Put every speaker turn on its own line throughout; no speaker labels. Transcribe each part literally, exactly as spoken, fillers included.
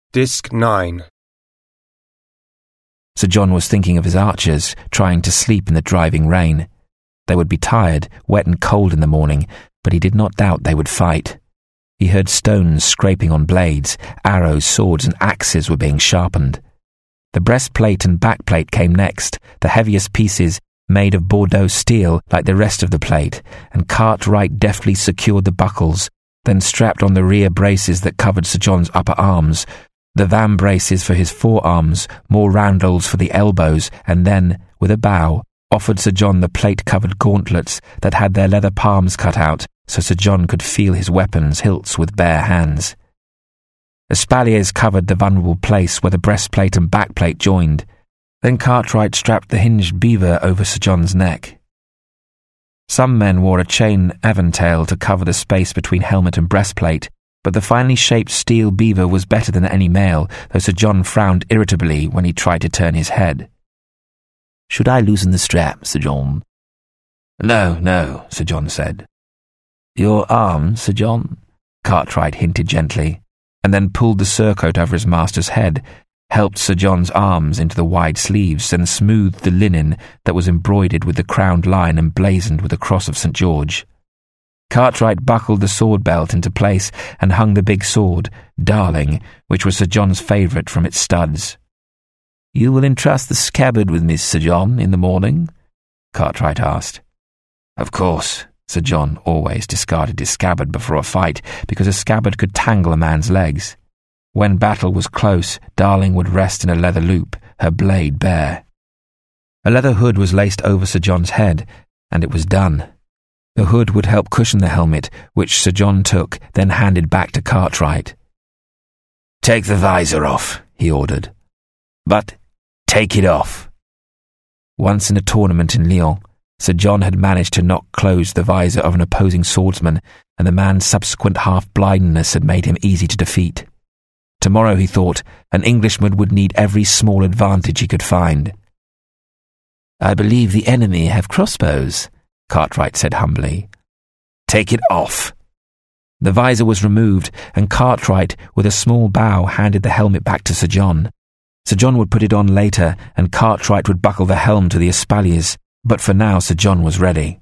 Disc nine.
Sir John was thinking of his archers, trying to sleep in the driving rain. They would be tired, wet and cold in the morning, but he did not doubt they would fight. He heard stones scraping on blades, arrows, swords and axes were being sharpened. The breastplate and backplate came next, the heaviest pieces made of Bordeaux steel like the rest of the plate, and Cartwright deftly secured the buckles, then strapped on the rear braces that covered Sir John's upper arms, the van braces for his forearms, more roundels for the elbows, and then, with a bow, offered Sir John the plate-covered gauntlets that had their leather palms cut out, so Sir John could feel his weapons' hilts with bare hands. Espaliers covered the vulnerable place where the breastplate and backplate joined. Then Cartwright strapped the hinged beaver over Sir John's neck. Some men wore a chain aventail to cover the space between helmet and breastplate, but the finely shaped steel beaver was better than any mail, though Sir John frowned irritably when he tried to turn his head.
"Should I loosen the strap, Sir John?"
"No, no," Sir John said.
"Your arm, Sir John?"
Cartwright hinted gently, and then pulled the surcoat over his master's head, helped Sir John's arms into the wide sleeves, and smoothed the linen that was embroidered with the crowned lion emblazoned with the cross of Saint George. Cartwright buckled the sword belt into place and hung the big sword, Darling, which was Sir John's favourite, from its studs.
"You will entrust the scabbard with me, Sir John, in the morning?"
Cartwright asked. Of course. Sir John always discarded his scabbard before a fight, because a scabbard could tangle a man's legs. When battle was close, Darling would rest in a leather loop, her blade bare. A leather hood was laced over Sir John's head, and it was done. The hood would help cushion the helmet, which Sir John took, then handed back to Cartwright. "Take the visor off," he ordered. "But take it off." Once in a tournament in Lyon, Sir John had managed to knock close the visor of an opposing swordsman, and the man's subsequent half-blindness had made him easy to defeat. Tomorrow, he thought, an Englishman would need every small advantage he could find.
"I believe the enemy have crossbows," Cartwright said humbly.
"Take it off." The visor was removed, and Cartwright, with a small bow, handed the helmet back to Sir John. Sir John would put it on later, and Cartwright would buckle the helm to the espaliers, but for now Sir John was ready.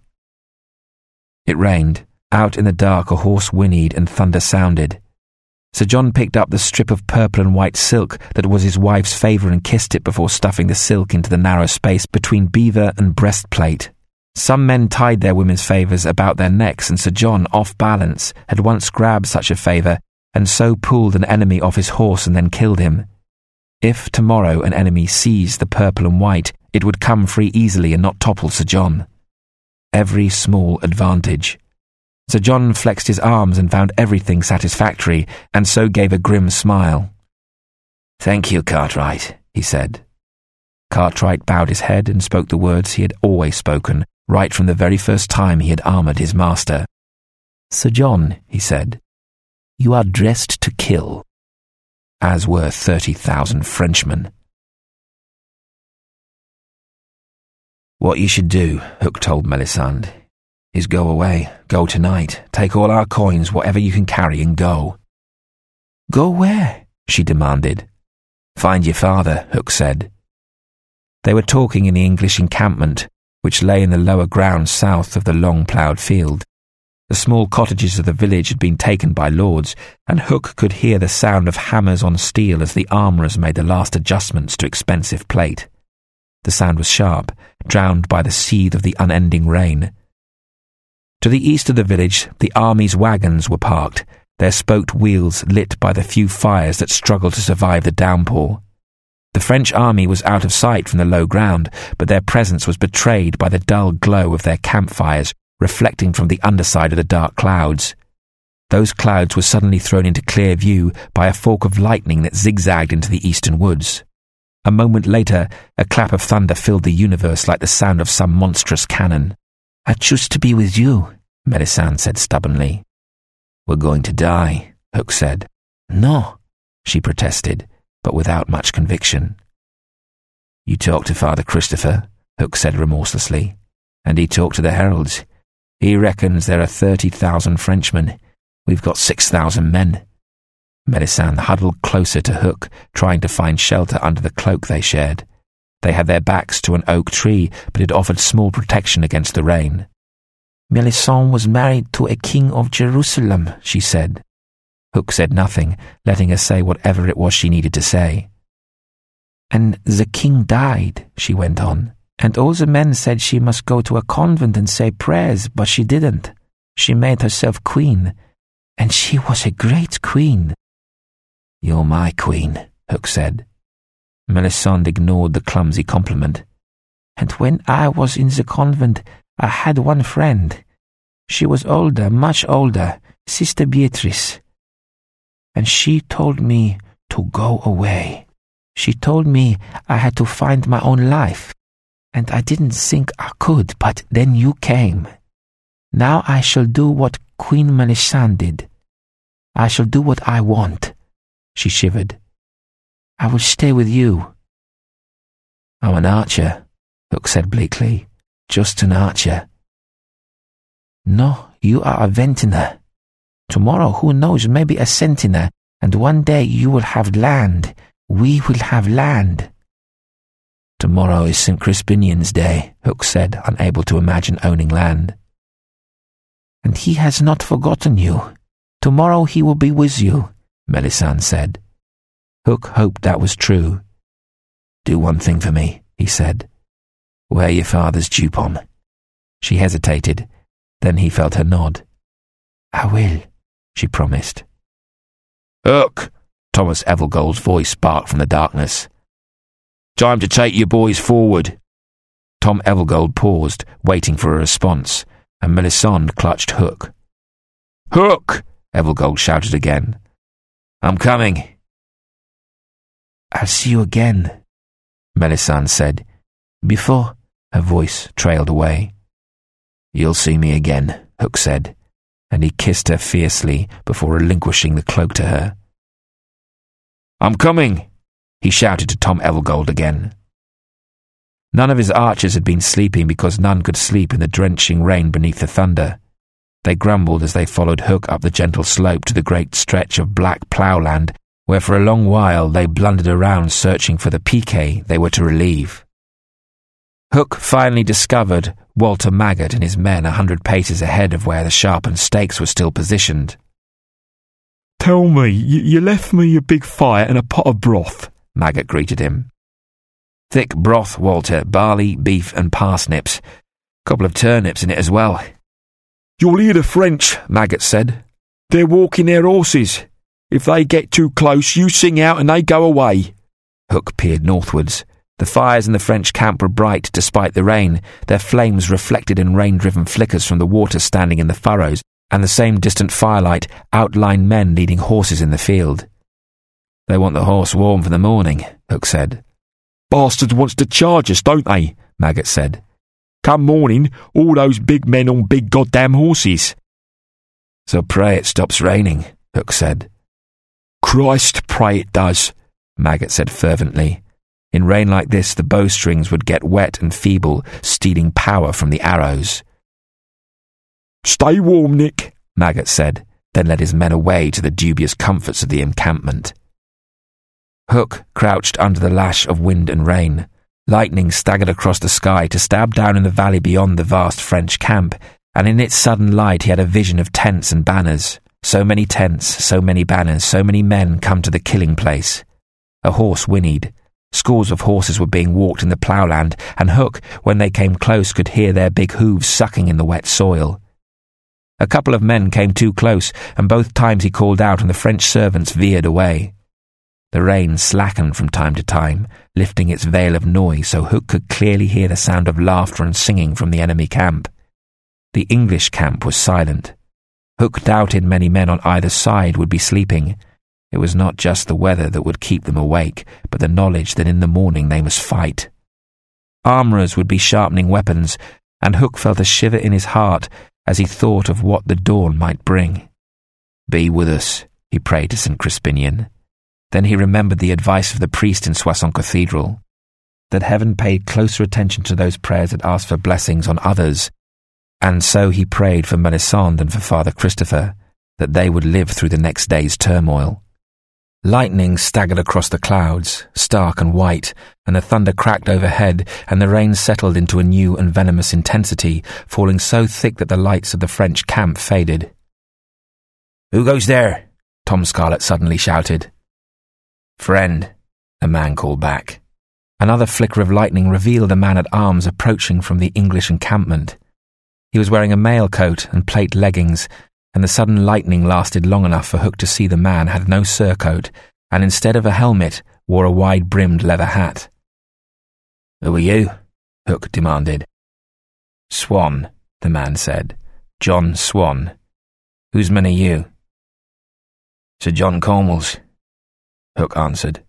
It rained. Out in the dark a hoarse whinnied and thunder sounded. Sir John picked up the strip of purple and white silk that was his wife's favour and kissed it before stuffing the silk into the narrow space between beaver and breastplate. Some men tied their women's favours about their necks, and Sir John, off balance, had once grabbed such a favour, and so pulled an enemy off his horse and then killed him. If tomorrow an enemy seized the purple and white, it would come free easily and not topple Sir John. Every small advantage. Sir John flexed his arms and found everything satisfactory, and so gave a grim smile. "Thank you, Cartwright," he said. Cartwright bowed his head and spoke the words he had always spoken, right from the very first time he had armoured his master.
"Sir John," he said, "you are dressed to kill."
As were thirty thousand Frenchmen. "What you should do," Hook told Melisande, "is go away, go tonight, take all our coins, whatever you can carry, and go."
"Go where?"
she demanded. "Find your father," Hook said. They were talking in the English encampment, which lay in the lower ground south of the long ploughed field. The small cottages of the village had been taken by lords, and Hook could hear the sound of hammers on steel as the armourers made the last adjustments to expensive plate. The sound was sharp, drowned by the seethe of the unending rain. To the east of the village, the army's wagons were parked, their spoked wheels lit by the few fires that struggled to survive the downpour. The French army was out of sight from the low ground, but their presence was betrayed by the dull glow of their campfires, reflecting from the underside of the dark clouds. Those clouds were suddenly thrown into clear view by a fork of lightning that zigzagged into the eastern woods. A moment later, a clap of thunder filled the universe like the sound of some monstrous cannon.
"I choose to be with you,"
Melisande said stubbornly. "We're going to die," Hook said.
"No,"
she protested, but without much conviction. "You talked to Father Christopher," Hook said remorselessly, "and he talked to the heralds. He reckons there are thirty thousand Frenchmen. We've got six thousand men." Melisande huddled closer to Hook, trying to find shelter under the cloak they shared. They had their backs to an oak tree, but it offered small protection against the rain.
Melisande was married to a king of Jerusalem, she said.
Hook said nothing, letting her say whatever it was she needed to say.
And the king died, she went on, and all the men said she must go to a convent and say prayers, but she didn't. She made herself queen, and she was a great queen.
You're my queen, Hook said. Melisande ignored the clumsy compliment.
And when I was in the convent, I had one friend. She was older, much older, Sister Beatrice. And she told me to go away. She told me I had to find my own life. And I didn't think I could, but then you came. Now I shall do what Queen Melisande did. I shall do what I want. She shivered. I will stay with you.
I'm an archer, Hook said bleakly. Just an archer.
No, you are a vintner. Tomorrow, who knows, maybe a centiner, and one day you will have land. We will have land.
Tomorrow is Saint Crispinian's day, Hook said, unable to imagine owning land.
And he has not forgotten you. Tomorrow he will be with you,
Melisande said. Hook hoped that was true. Do one thing for me, he said. Wear your father's jupon. She hesitated. Then he felt her nod.
I will,
she promised. Hook! Thomas Evergold's voice barked from the darkness. Time to take your boys forward. Tom Evergold paused, waiting for a response, and Melisande clutched Hook. Hook! Evergold shouted again. I'm coming.
I'll see you again,
Melisande said.
Before,
her voice trailed away. You'll see me again, Hook said, and he kissed her fiercely before relinquishing the cloak to her. I'm coming, he shouted to Tom Evergold again. None of his archers had been sleeping because none could sleep in the drenching rain beneath the thunder. They grumbled as they followed Hook up the gentle slope to the great stretch of black ploughland, where for a long while they blundered around searching for the piquet they were to relieve. Hook finally discovered Walter Maggott and his men a hundred paces ahead of where the sharpened stakes were still positioned.
Tell me, you, you left me a big fire and a pot of broth,
Maggott greeted him. Thick broth, Walter, barley, beef and parsnips. Couple of turnips in it as well.
You'll hear the French, Maggott said. They're walking their horses. If they get too close, you sing out and they go away.
Hook peered northwards. The fires in the French camp were bright despite the rain, their flames reflected in rain-driven flickers from the water standing in the furrows, and the same distant firelight outlined men leading horses in the field. They want the horse warm for the morning, Hook said.
Bastards wants to charge us, don't they? Maggott said. Come morning, all those big men on big goddamn horses.
So pray it stops raining, Hook said.
Christ, pray it does,
Maggott said fervently. In rain like this, the bowstrings would get wet and feeble, stealing power from the arrows.
Stay warm, Nick,
Maggott said, then led his men away to the dubious comforts of the encampment. Hook crouched under the lash of wind and rain. Lightning staggered across the sky to stab down in the valley beyond the vast French camp, and in its sudden light he had a vision of tents and banners. So many tents, so many banners, so many men come to the killing place. A horse whinnied. Scores of horses were being walked in the ploughland, and Hook, when they came close, could hear their big hooves sucking in the wet soil. A couple of men came too close, and both times he called out and the French servants veered away. The rain slackened from time to time, lifting its veil of noise so Hook could clearly hear the sound of laughter and singing from the enemy camp. The English camp was silent. Hook doubted many men on either side would be sleeping. It was not just the weather that would keep them awake, but the knowledge that in the morning they must fight. Armourers would be sharpening weapons, and Hook felt a shiver in his heart as he thought of what the dawn might bring. Be with us, he prayed to Saint Crispinian. Then he remembered the advice of the priest in Soissons Cathedral, that heaven paid closer attention to those prayers that asked for blessings on others, and so he prayed for Melisande and for Father Christopher, that they would live through the next day's turmoil. Lightning staggered across the clouds, stark and white, and the thunder cracked overhead, and the rain settled into a new and venomous intensity, falling so thick that the lights of the French camp faded. "Who goes there?" Tom Scarlett suddenly shouted. "Friend," a man called back. Another flicker of lightning revealed a man at arms approaching from the English encampment. He was wearing a mail coat and plate leggings, and the sudden lightning lasted long enough for Hook to see the man had no surcoat, and instead of a helmet, wore a wide-brimmed leather hat. "Who are you?" Hook demanded. "Swan," the man said. "John Swan. Whose men are you?" "Sir John Cornwall's," Hook answered.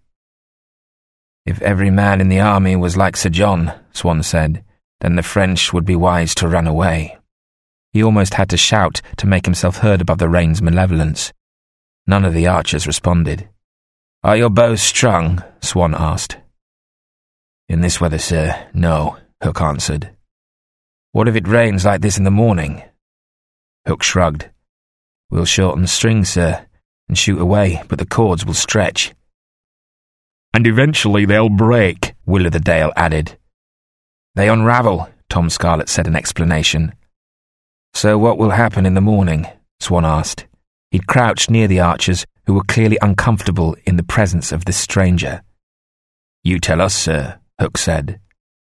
"If every man in the army was like Sir John," Swan said, "then the French would be wise to run away." He almost had to shout to make himself heard above the rain's malevolence. None of the archers responded. "Are your bows strung?" Swan asked. "In this weather, sir, no," Hook answered. "What if it rains like this in the morning?" Hook shrugged. "We'll shorten the strings, sir, and shoot away, but the cords will stretch."
"And eventually they'll break," Will o' the Dale added.
"They unravel," Tom Scarlett said in explanation. "So what will happen in the morning?" Swan asked. He'd crouched near the archers, who were clearly uncomfortable in the presence of this stranger. "You tell us, sir," Hook said.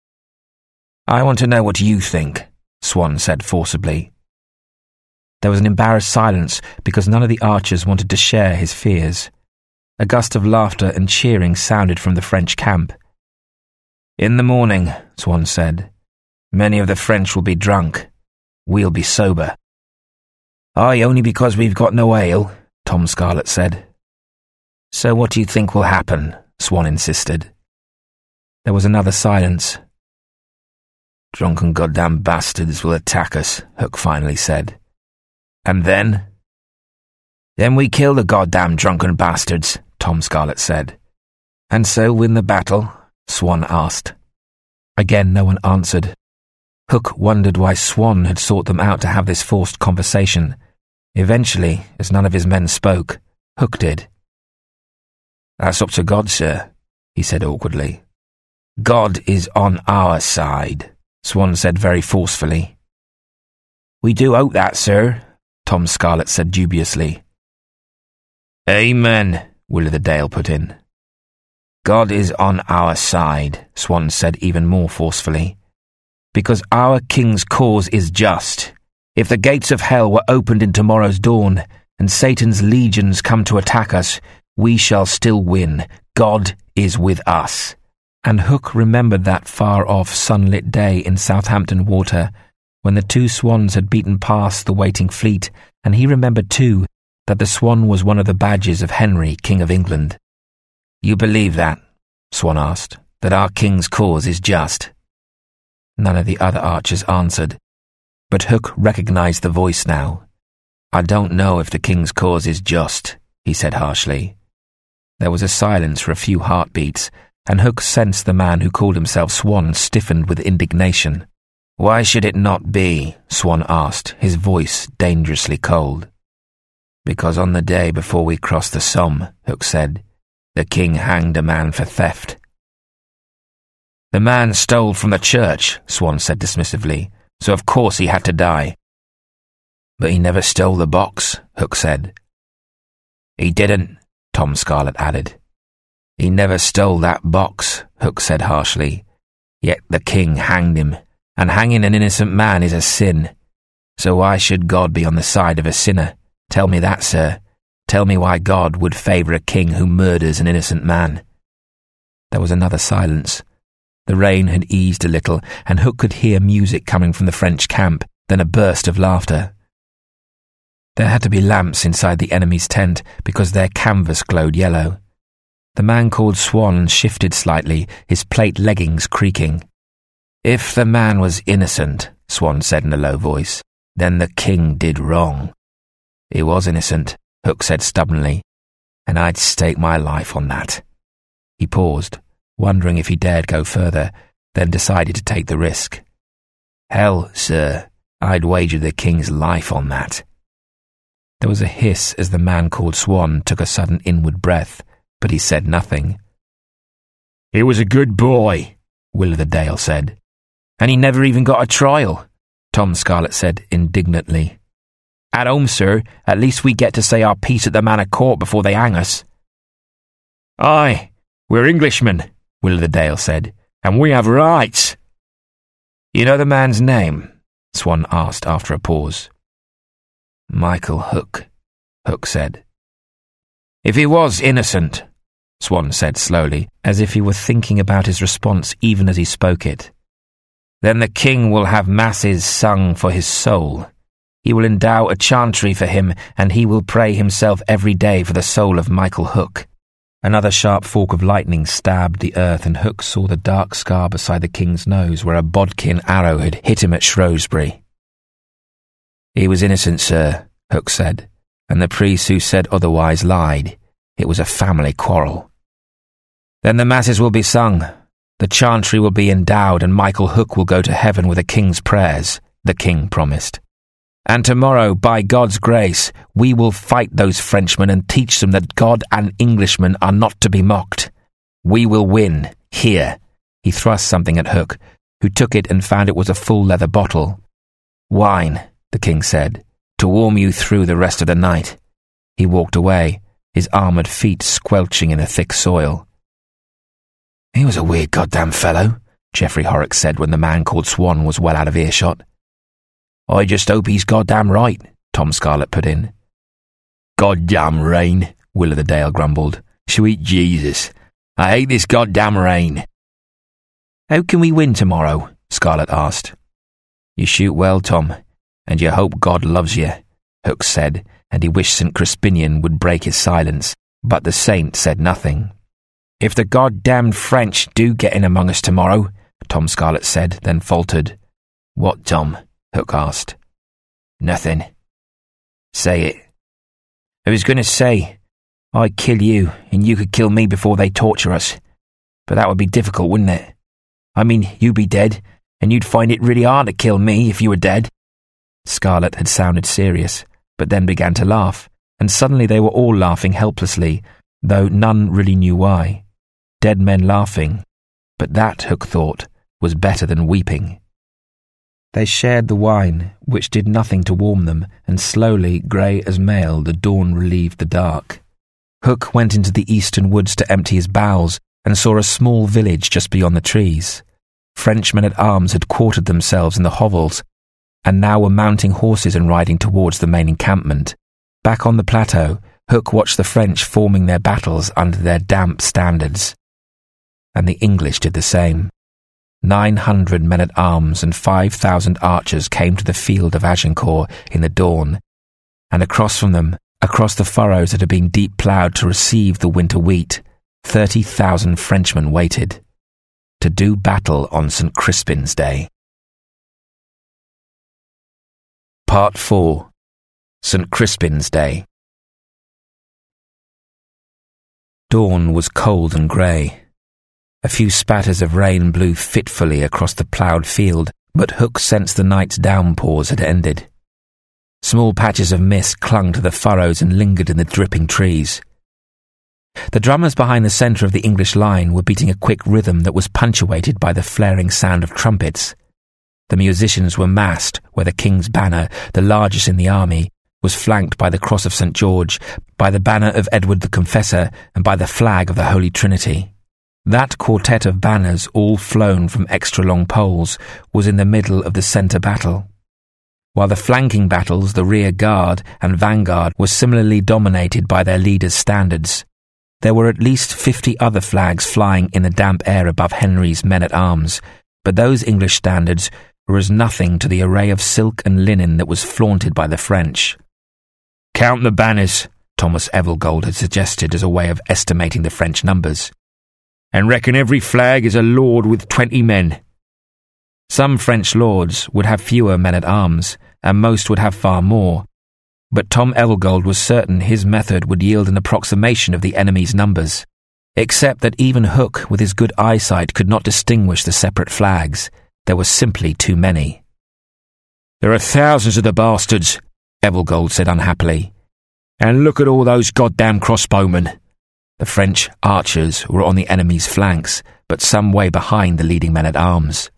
"I want to know what you think," Swan said forcibly. There was an embarrassed silence because none of the archers wanted to share his fears. A gust of laughter and cheering sounded from the French camp. "In the morning," Swan said, "many of the French will be drunk. We'll be sober." "Aye, only because we've got no ale," Tom Scarlett said. "So what do you think will happen?" Swan insisted. There was another silence. "Drunken goddamn bastards will attack us," Hook finally said. "And then?" "Then we kill the goddamn drunken bastards," Tom Scarlett said. "And so win the battle?" Swan asked. Again no one answered. Hook wondered why Swan had sought them out to have this forced conversation. Eventually, as none of his men spoke, Hook did. "That's up to God, sir," he said awkwardly. "God is on our side," Swan said very forcefully. "We do hope that, sir," Tom Scarlett said dubiously. "Amen," Will o' the Dale put in. "God is on our side," Swan said even more forcefully. "Because our king's cause is just. If the gates of hell were opened in tomorrow's dawn, and Satan's legions come to attack us, we shall still win. God is with us." And Hook remembered that far-off sunlit day in Southampton Water, when the two swans had beaten past the waiting fleet, and he remembered too that the swan was one of the badges of Henry, King of England. "You believe that?" Swan asked, "that our king's cause is just?" None of the other archers answered, but Hook recognized the voice now. "I don't know if the king's cause is just," he said harshly. There was a silence for a few heartbeats, and Hook sensed the man who called himself Swan stiffened with indignation. "Why should it not be?" Swan asked, his voice dangerously cold. "Because on the day before we crossed the Somme," Hook said, "the king hanged a man for theft." "The man stole from the church," Swan said dismissively, "so of course he had to die." "But he never stole the box," Hook said. "He didn't," Tom Scarlett added. "He never stole that box," Hook said harshly. "Yet the king hanged him, and hanging an innocent man is a sin. So why should God be on the side of a sinner? Tell me that, sir. Tell me why God would favour a king who murders an innocent man." There was another silence. The rain had eased a little, and Hook could hear music coming from the French camp, then a burst of laughter. There had to be lamps inside the enemy's tent because their canvas glowed yellow. The man called Swan shifted slightly, his plate leggings creaking. "If the man was innocent," Swan said in a low voice, "then the king did wrong." "He was innocent," Hook said stubbornly, "and I'd stake my life on that." He paused, wondering if he dared go further, then decided to take the risk. "Hell, sir, I'd wager the king's life on that." There was a hiss as the man called Swan took a sudden inward breath. but he said nothing.
"He was a good boy,"
Will o' the Dale said. "And he never even got a trial," Tom Scarlett said indignantly. "At home, sir, at least we get to say our piece at the Manor Court before they hang us."
"Aye, we're Englishmen," Will o' the Dale said, "and we have rights."
"You know the man's name?" Swan asked after a pause. "Michael Hook," Hook said. "If he was innocent," Swan said slowly, as if he were thinking about his response even as he spoke it, "then the king will have masses sung for his soul. He will endow a chantry for him, and he will pray himself every day for the soul of Michael Hook." Another sharp fork of lightning stabbed the earth, and Hook saw the dark scar beside the king's nose where a bodkin arrow had hit him at Shrewsbury. "He was innocent, sir," Hook said, "and the priest who said otherwise lied. It was a family quarrel." "Then the masses will be sung, the chantry will be endowed, and Michael Hook will go to heaven with the king's prayers," the king promised. "And tomorrow, by God's grace, we will fight those Frenchmen and teach them that God and Englishmen are not to be mocked. We will win, here." He thrust something at Hook, who took it and found it was a full leather bottle. "Wine," the king said, "to warm you through the rest of the night." He walked away, his armoured feet squelching in the thick soil. "He was a weird goddamn fellow," Geoffrey Horrocks said when the man called Swan was well out of earshot. "I just hope he's goddamn right," Tom Scarlett put in. "Goddamn rain," Will o' the Dale grumbled. "Sweet Jesus, I hate this goddamn rain." "How can we win tomorrow?" Scarlett asked. "You shoot well, Tom, and you hope God loves you," Hook said, and he wished Saint Crispinian would break his silence, but the saint said nothing. "If the goddamned French do get in among us tomorrow," Tom Scarlett said, then faltered. "What, Tom?" Hook asked. "Nothing." "Say it." "I was going to say, I'd kill you, and you could kill me before they torture us. But that would be difficult, wouldn't it? I mean, you'd be dead, and you'd find it really hard to kill me if you were dead." Scarlett had sounded serious, but then began to laugh, and suddenly they were all laughing helplessly, though none really knew why. Dead men laughing, but that, Hook thought, was better than weeping. They shared the wine, which did nothing to warm them, and slowly, grey as mail, the dawn relieved the dark. Hook went into the eastern woods to empty his bowels, and saw a small village just beyond the trees. French men-at-arms had quartered themselves in the hovels, and now were mounting horses and riding towards the main encampment. Back on the plateau, Hook watched the French forming their battles under their damp standards. And the English did the same. Nine hundred men-at-arms and five thousand archers came to the field of Agincourt in the dawn, and across from them, across the furrows that had been deep ploughed to receive the winter wheat, thirty thousand Frenchmen waited, to do battle on Saint Crispin's Day. Part four. Saint Crispin's Day. Dawn was cold and grey. A few spatters of rain blew fitfully across the ploughed field, but Hook sensed the night's downpours had ended. Small patches of mist clung to the furrows and lingered in the dripping trees. The drummers behind the centre of the English line were beating a quick rhythm that was punctuated by the flaring sound of trumpets. The musicians were massed where the King's banner, the largest in the army, was flanked by the cross of Saint George, by the banner of Edward the Confessor, and by the flag of the Holy Trinity. That quartet of banners, all flown from extra-long poles, was in the middle of the centre battle, while the flanking battles, the rear guard and vanguard, were similarly dominated by their leaders' standards. There were at least fifty other flags flying in the damp air above Henry's men-at-arms, but those English standards were as nothing to the array of silk and linen that was flaunted by the French. "Count the banners," Thomas Evergold had suggested as a way of estimating the French numbers, "and reckon every flag is a lord with twenty men." Some French lords would have fewer men-at-arms, and most would have far more, but Tom Evergold was certain his method would yield an approximation of the enemy's numbers, except that even Hook, with his good eyesight, could not distinguish the separate flags. There were simply too many. "There are thousands of the bastards," Evergold said unhappily. "And look at all those goddamn crossbowmen. The French archers were on the enemy's flanks, but some way behind the leading men-at-arms.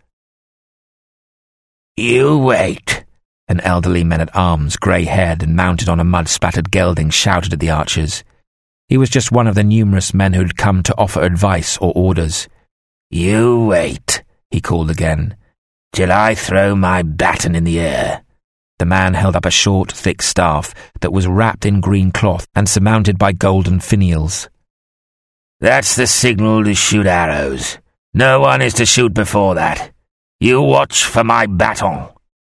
"You wait,"
an elderly man-at-arms, grey-haired and mounted on a mud-spattered gelding, shouted at the archers. He was just one of the numerous men who had come to offer advice or orders.
"You wait," he called again, "till I throw my baton in the air."
The man held up a short, thick staff that was wrapped in green cloth and surmounted by golden finials.
"That's the signal to shoot arrows. No one is to shoot before that. You watch for my baton."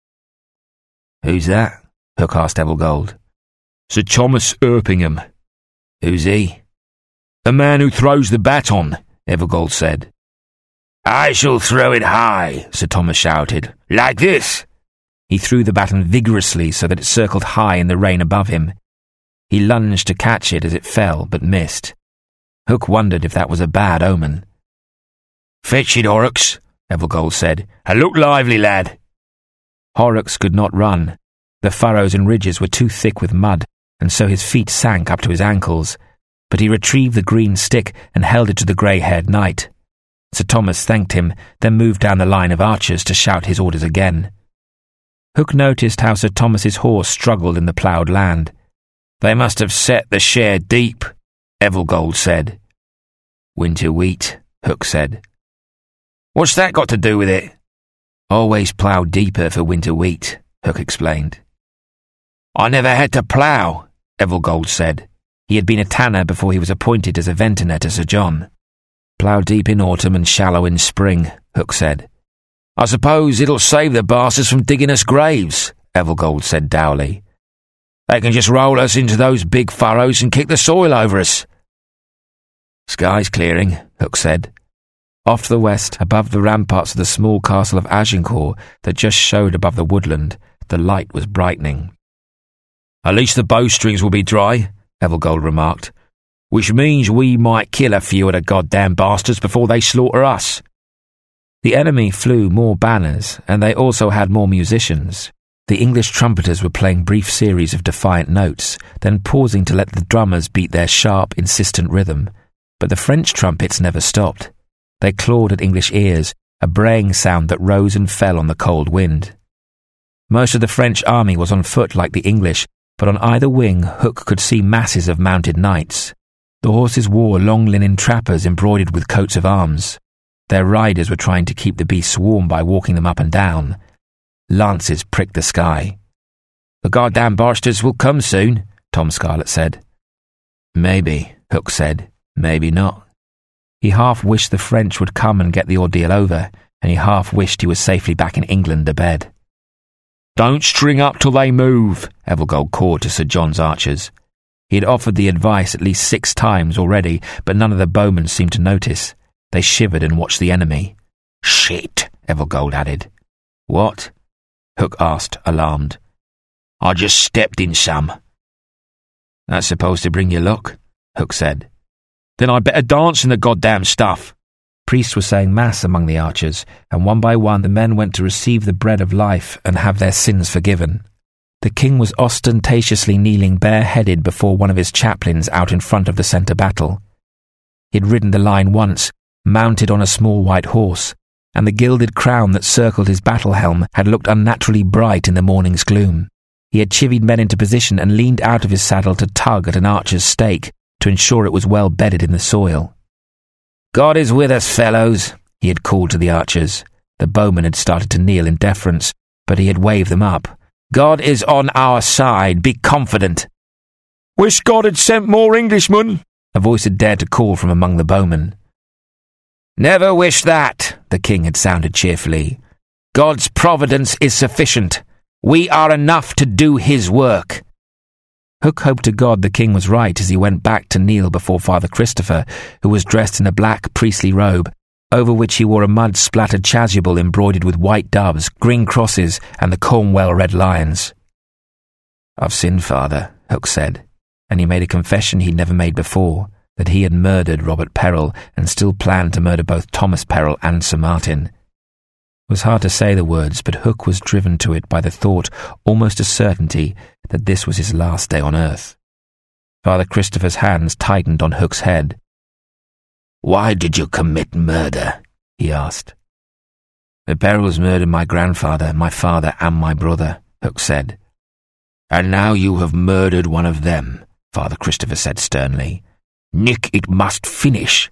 "Who's that?" Hook asked Evilgold.
"Sir Thomas Erpingham."
"Who's he?"
"The man who throws the baton," Evilgold said.
"I shall throw it high," Sir Thomas shouted. "Like this."
He threw the baton vigorously so that it circled high in the rain above him. He lunged to catch it as it fell, but missed. Hook wondered if that was a bad omen.
"Fetch it, Horrocks," Evilgold said, "and look lively, lad."
Horrocks could not run. The furrows and ridges were too thick with mud, and so his feet sank up to his ankles. But he retrieved the green stick and held it to the grey-haired knight. Sir Thomas thanked him, then moved down the line of archers to shout his orders again. Hook noticed how Sir Thomas's horse struggled in the ploughed land.
"They must have set the share deep," Evilgold said.
"Winter wheat," Hook said.
"What's that got to do with it?"
"Always plough deeper for winter wheat," Hook explained.
"I never had to plough," Evilgold said.
He had been a tanner before he was appointed as a vintner to Sir John. "Plough deep in autumn and shallow in spring," Hook said.
"I suppose it'll save the bastards from digging us graves," Evilgold said dourly. "They can just roll us into those big furrows and kick the soil over us."
"Sky's clearing," Hook said. Off to the west, above the ramparts of the small castle of Agincourt that just showed above the woodland, the light was brightening.
"At least the bowstrings will be dry," Evilgold remarked, "which means we might kill a few of the goddamn bastards before they slaughter us."
The enemy flew more banners, and they also had more musicians. The English trumpeters were playing brief series of defiant notes, then pausing to let the drummers beat their sharp, insistent rhythm. But the French trumpets never stopped. They clawed at English ears, a braying sound that rose and fell on the cold wind. Most of the French army was on foot like the English, but on either wing Hook could see masses of mounted knights. The horses wore long linen trappers embroidered with coats of arms. Their riders were trying to keep the beasts warm by walking them up and down. Lances pricked the sky.
"The goddamn bastards will come soon," Tom Scarlett said.
"Maybe," Hook said. "Maybe not." He half wished the French would come and get the ordeal over, and he half wished he was safely back in England to bed.
"Don't string up till they move,"
Evilgold called to Sir John's archers. He had offered the advice at least six times already, but none of the bowmen seemed to notice. They shivered and watched the enemy.
"Shit," Evilgold added.
"What?" Hook asked, alarmed.
"I just stepped in some."
"That's supposed to bring you luck," Hook said.
"Then I'd better dance in the goddamn stuff."
Priests were saying mass among the archers, and one by one the men went to receive the bread of life and have their sins forgiven. The king was ostentatiously kneeling bareheaded before one of his chaplains out in front of the centre battle. He had ridden the line once, mounted on a small white horse, and the gilded crown that circled his battle helm had looked unnaturally bright in the morning's gloom. He had chivied men into position and leaned out of his saddle to tug at an archer's stake to ensure it was well bedded in the soil.
"God is with us, fellows,"
he had called to the archers. The bowmen had started to kneel in deference, but he had waved them up.
"God is on our side. Be confident."
"Wish God had sent more Englishmen,"
a voice had dared to call from among the bowmen.
"Never wish that," the king had sounded cheerfully. "God's providence is sufficient. We are enough to do his work."
Hook hoped to God the king was right as he went back to kneel before Father Christopher, who was dressed in a black priestly robe, over which he wore a mud-splattered chasuble embroidered with white doves, green crosses, and the Cornwall red lions. "I've sinned, Father," Hook said, and he made a confession he'd never made before, that he had murdered Robert Perrell and still planned to murder both Thomas Perrell and Sir Martin. It was hard to say the words, but Hook was driven to it by the thought, almost a certainty, that this was his last day on earth. Father Christopher's hands tightened on Hook's head,
Why did you commit murder? He asked.
The Berylls murdered my grandfather, my father, and my brother, Hook said.
And now you have murdered one of them, Father Christopher said sternly. Nick, it must finish.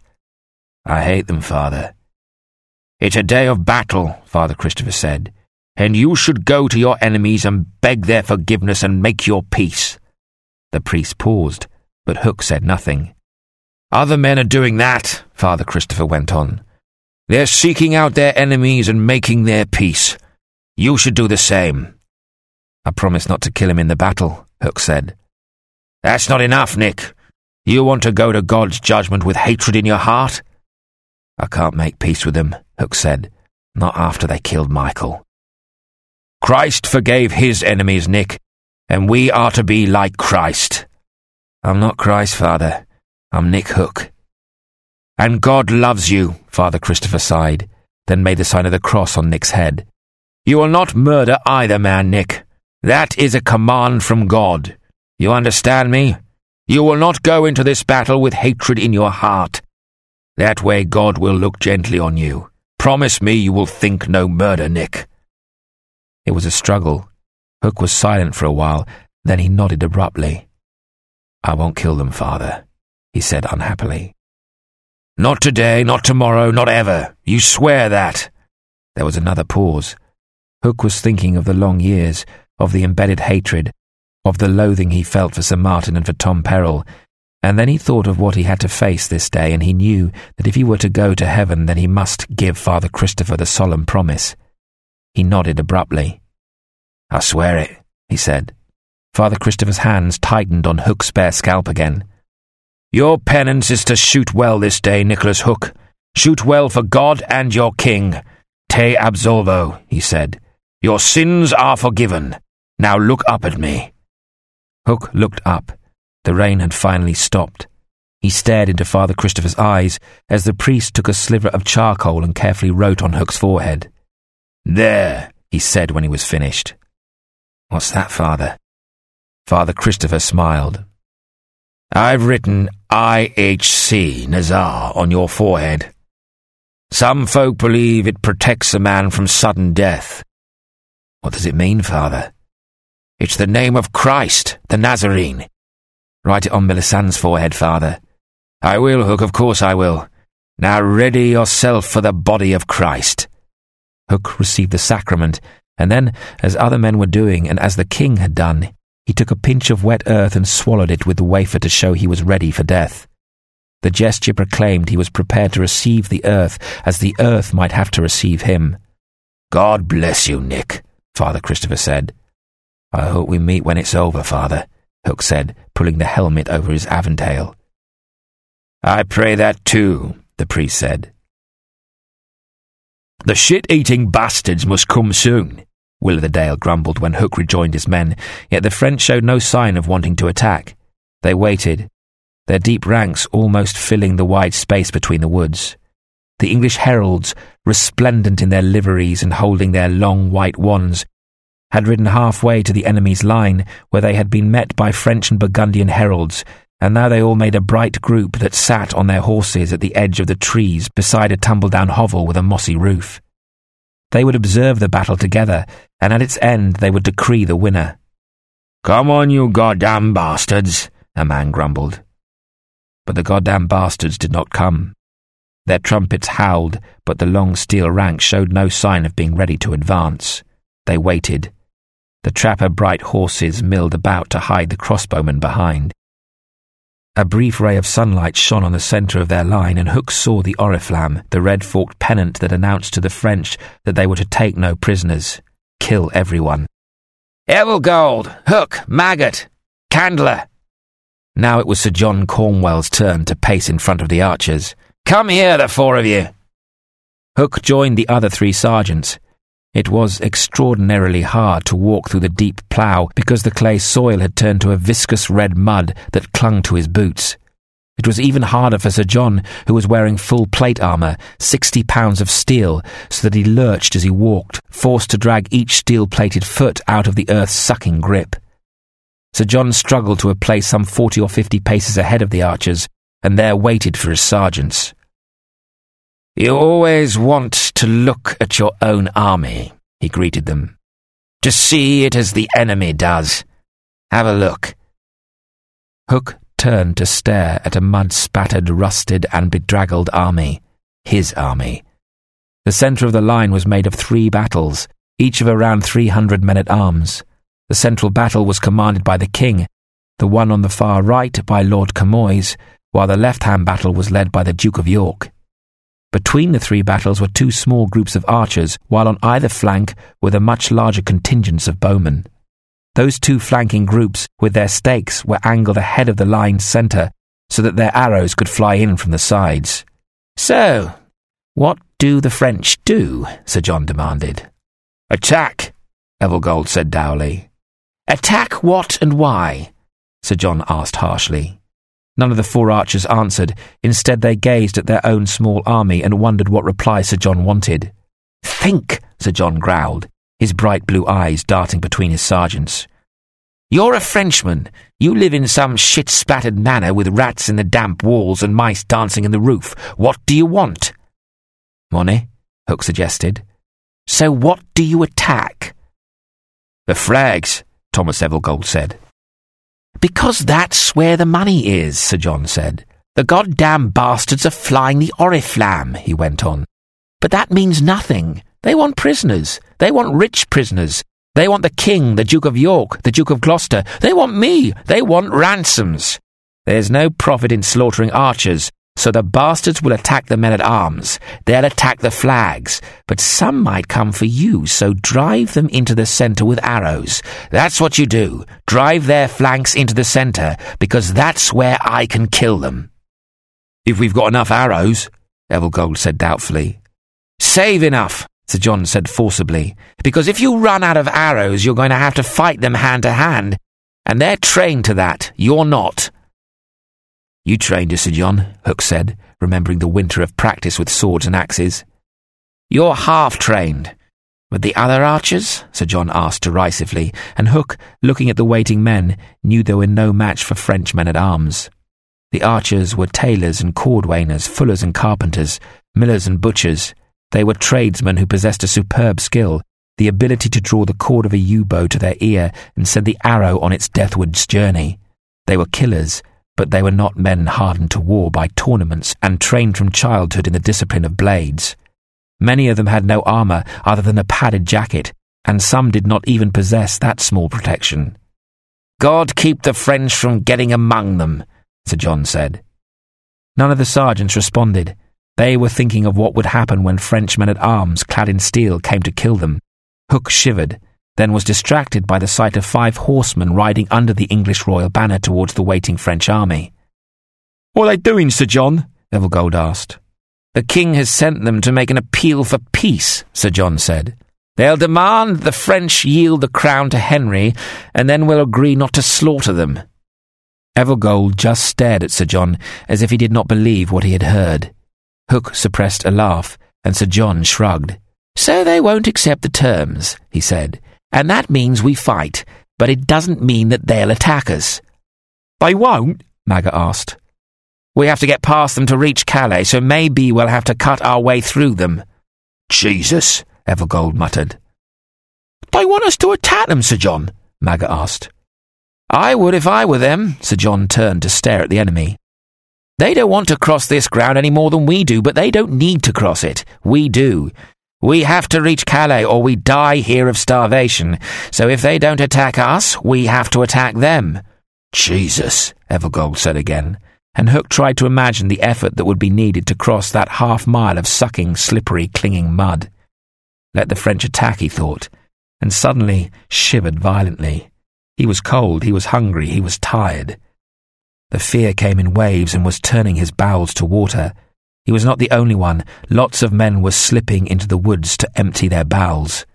I hate them, Father.
It's a day of battle, Father Christopher said, and you should go to your enemies and beg their forgiveness and make your peace.
The priest paused, but Hook said nothing.
Other men are doing that, Father Christopher went on. They're seeking out their enemies and making their peace. You should do the same.
I promise not to kill him in the battle, Hook said.
That's not enough, Nick. You want to go to God's judgment with hatred in your heart?
I can't make peace with them, Hook said. Not after they killed Michael.
Christ forgave his enemies, Nick, and we are to be like Christ.
I'm not Christ, Father. I'm Nick Hook.
And God loves you, Father Christopher sighed,
then made the sign of the cross on Nick's head.
You will not murder either man, Nick. That is a command from God. You understand me? You will not go into this battle with hatred in your heart. That way God will look gently on you. Promise me you will think no murder, Nick.
It was a struggle. Hook was silent for a while, then he nodded abruptly. I won't kill them, Father, he said unhappily.
Not today, not tomorrow, not ever. You swear that.
There was another pause. Hook was thinking of the long years, of the embedded hatred, of the loathing he felt for Sir Martin and for Tom Perrell, and then he thought of what he had to face this day, and he knew that if he were to go to heaven, then he must give Father Christopher the solemn promise. He nodded abruptly.
I swear it, he said.
Father Christopher's hands tightened on Hook's bare scalp again.
Your penance is to shoot well this day, Nicholas Hook. Shoot well for God and your king. Te absolvo, he said. Your sins are forgiven. Now look up at me.
Hook looked up. The rain had finally stopped. He stared into Father Christopher's eyes as the priest took a sliver of charcoal and carefully wrote on Hook's forehead.
There, he said when he was finished.
What's that, Father? Father Christopher smiled.
I've written I H C Nazar on your forehead. Some folk believe it protects a man from sudden death.
What does it mean, Father?
It's the name of Christ, the Nazarene.
Write it on Melisandre's forehead, Father.
I will, Hook, of course I will. Now ready yourself for the body of Christ.
Hook received the sacrament, and then, as other men were doing, and as the king had done, he took a pinch of wet earth and swallowed it with the wafer to show he was ready for death. The gesture proclaimed he was prepared to receive the earth as the earth might have to receive him.
God bless you, Nick, Father Christopher said.
I hope we meet when it's over, Father, Hook said, pulling the helmet over his aventail.
I pray that too, the priest said. The shit-eating bastards must come soon, Will o' the Dale grumbled when Hook rejoined his men, yet the French showed no sign of wanting to attack.
They waited, their deep ranks almost filling the wide space between the woods. The English heralds, resplendent in their liveries and holding their long white wands, had ridden halfway to the enemy's line, where they had been met by French and Burgundian heralds, and now they all made a bright group that sat on their horses at the edge of the trees beside a tumble-down hovel with a mossy roof. They would observe the battle together, and at its end they would decree the winner.
"Come on, you goddamn bastards," a man grumbled.
But the goddamn bastards did not come. Their trumpets howled, but the long steel ranks showed no sign of being ready to advance. They waited. The trapper-bright horses milled about to hide the crossbowmen behind. A brief ray of sunlight shone on the centre of their line, and Hook saw the oriflamme, the red-forked pennant that announced to the French that they were to take no prisoners, kill everyone.
"Evergold, Hook, Maggot, Candler."
Now it was Sir John Cornwell's turn to pace in front of the archers.
"Come here, the four of you."
Hook joined the other three sergeants. It was extraordinarily hard to walk through the deep plough because the clay soil had turned to a viscous red mud that clung to his boots. It was even harder for Sir John, who was wearing full plate armour, sixty pounds of steel, so that he lurched as he walked, forced to drag each steel-plated foot out of the earth's sucking grip. Sir John struggled to a place some forty or fifty paces ahead of the archers, and there waited for his sergeants.
You always want to look at your own army, he greeted them. To see it as the enemy does. Have a look.
Hook turned to stare at a mud-spattered, rusted and bedraggled army. His army. The centre of the line was made of three battles, each of around three hundred men-at-arms. The central battle was commanded by the king, the one on the far right by Lord Camoys, while the left-hand battle was led by the Duke of York. Between the three battles were two small groups of archers, while on either flank were the much larger contingents of bowmen. Those two flanking groups, with their stakes, were angled ahead of the line's centre, so that their arrows could fly in from the sides.
So, what do the French do? Sir John demanded. Attack, Evergold said dourly. Attack what and why? Sir John asked harshly.
None of the four archers answered. Instead they gazed at their own small army and wondered what reply Sir John wanted.
Think, Sir John growled, his bright blue eyes darting between his sergeants. You're a Frenchman. You live in some shit-splattered manor with rats in the damp walls and mice dancing in the roof. What do you want?
Money, Hook suggested.
So what do you attack? The flags, Thomas Evergold said. Because that's where the money is, Sir John said. The goddamn bastards are flying the Oriflamme, he went on. But that means nothing. They want prisoners. They want rich prisoners. They want the King, the Duke of York, the Duke of Gloucester. They want me. They want ransoms. There's no profit in slaughtering archers, so the bastards will attack the men-at-arms. They'll attack the flags, but some might come for you, so drive them into the centre with arrows. That's what you do. Drive their flanks into the centre, because that's where I can kill them.
If we've got enough arrows, Evergold said doubtfully.
Save enough, Sir John said forcibly, because if you run out of arrows, you're going to have to fight them hand to hand, and they're trained to that. You're not.
You trained us, Sir John, Hook said, remembering the winter of practice with swords and axes.
You're half-trained. But the other archers? Sir John asked derisively, and Hook, looking at the waiting men, knew they were no match for French men-at-arms. The archers were tailors and cordwainers, fullers and carpenters, millers and butchers. They were tradesmen who possessed a superb skill, the ability to draw the cord of a yew-bow to their ear and send the arrow on its deathward's journey. They were killers, but they were not men hardened to war by tournaments and trained from childhood in the discipline of blades. Many of them had no armour other than a padded jacket, and some did not even possess that small protection. God keep the French from getting among them, Sir John said.
None of the sergeants responded. They were thinking of what would happen when French men-at-arms clad in steel came to kill them. Hook shivered, then was distracted by the sight of five horsemen riding under the English royal banner towards the waiting French army.
"What are they doing, Sir John?"
Evergold asked.
"The king has sent them to make an appeal for peace," Sir John said. "They'll demand the French yield the crown to Henry, and then we'll agree not to slaughter them."
Evergold just stared at Sir John as if he did not believe what he had heard. Hook suppressed a laugh, and Sir John shrugged.
"So they won't accept the terms," he said, "and that means we fight, but it doesn't mean that they'll attack us."
"They won't?"
Maggot asked.
"We have to get past them to reach Calais, so maybe we'll have to cut our way through them."
"Jesus," Evergold muttered.
"They want us to attack them, Sir John?"
Maggot asked.
"I would if I were them." Sir John turned to stare at the enemy. "They don't want to cross this ground any more than we do, but they don't need to cross it. We do. We have to reach Calais or we die here of starvation, so if they don't attack us, we have to attack them."
"Jesus," Evergold said again, and Hook tried to imagine the effort that would be needed to cross that half mile of sucking, slippery, clinging mud. Let the French attack, he thought, and suddenly shivered violently. He was cold, he was hungry, he was tired. The fear came in waves and was turning his bowels to water. He was not the only one. Lots of men were slipping into the woods to empty their bowels.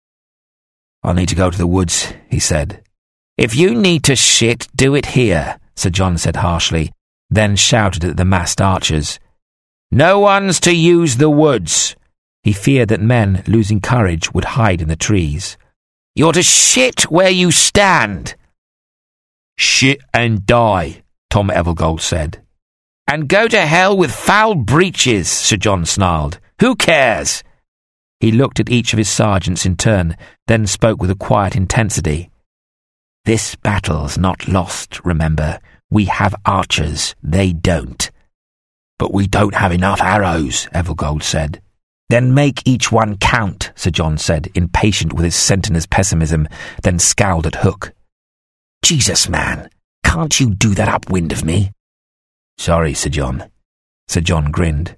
"I'll need to go to the woods," he said.
"If you need to shit, do it here," Sir John said harshly, then shouted at the massed archers. "No one's to use the woods."
He feared that men, losing courage, would hide in the trees.
"You're to shit where you stand."
"Shit and die,"
Tom Evergold said.
And go to hell with foul breeches, Sir John snarled. Who cares?
He looked at each of his sergeants in turn, then spoke with a quiet intensity. This battle's not lost, remember. We have archers, they don't.
But we don't have enough arrows, Evergold said.
Then make each one count, Sir John said, impatient with his centinel's pessimism, then scowled at Hook.
Jesus, man, can't you do that upwind of me?
Sorry, Sir John. Sir John grinned.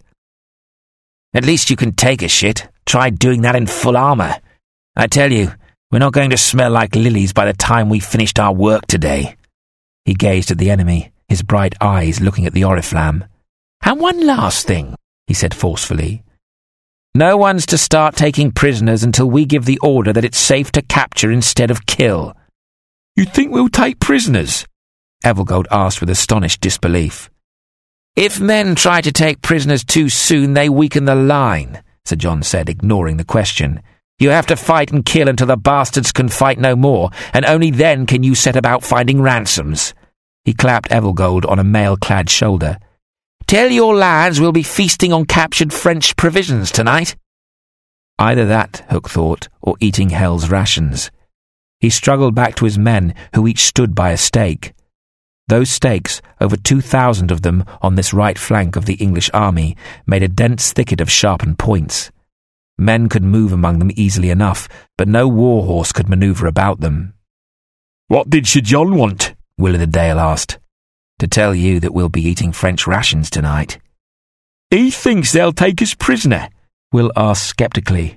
At least you can take a shit. Try doing that in full armour. I tell you, we're not going to smell like lilies by the time we've finished our work today.
He gazed at the enemy, his bright eyes looking at the oriflamme.
And one last thing, he said forcefully. No one's to start taking prisoners until we give the order that it's safe to capture instead of kill.
You think we'll take prisoners? Evergold asked with astonished disbelief.
If men try to take prisoners too soon, they weaken the line, Sir John said, ignoring the question. You have to fight and kill until the bastards can fight no more, and only then can you set about finding ransoms.
He clapped Evergold on a mail-clad shoulder.
Tell your lads we'll be feasting on captured French provisions tonight.
Either that, Hook thought, or eating hell's rations. He struggled back to his men, who each stood by a stake. Those stakes, over two thousand of them on this right flank of the English army, made a dense thicket of sharpened points. Men could move among them easily enough, but no war horse could manoeuvre about them.
What did Sir John want?
Will o' the Dale asked. To tell you that we'll be eating French rations tonight.
He thinks they'll take us prisoner?
Will asked sceptically.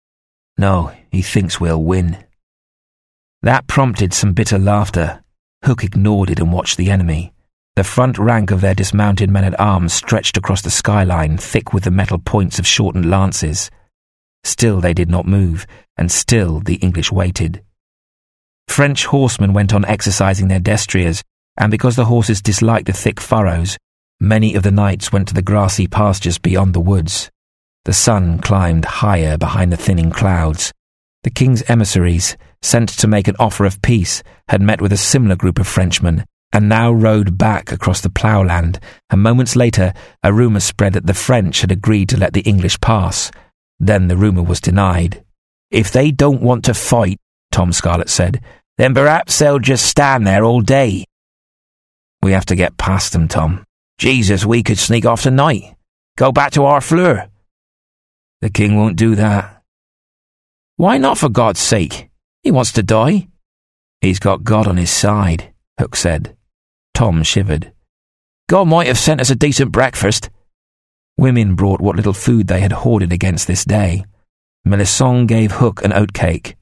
No, he thinks we'll win. That prompted some bitter laughter. Hook ignored it and watched the enemy. The front rank of their dismounted men-at-arms stretched across the skyline, thick with the metal points of shortened lances. Still they did not move, and still the English waited. French horsemen went on exercising their destriers, and because the horses disliked the thick furrows, many of the knights went to the grassy pastures beyond the woods. The sun climbed higher behind the thinning clouds. The king's emissaries, sent to make an offer of peace, had met with a similar group of Frenchmen, and now rode back across the ploughland, and moments later a rumour spread that the French had agreed to let the English pass. Then the rumour was denied.
If they don't want to fight, Tom Scarlett said, then perhaps they'll just stand there all day.
We have to get past them, Tom.
Jesus, we could sneak off tonight. Go back to Harfleur.
The king won't do that.
Why not, for God's sake? He wants to die.
He's got God on his side, Hook said. Tom shivered.
God might have sent us a decent breakfast.
Women brought what little food they had hoarded against this day. Melisande gave Hook an oatcake.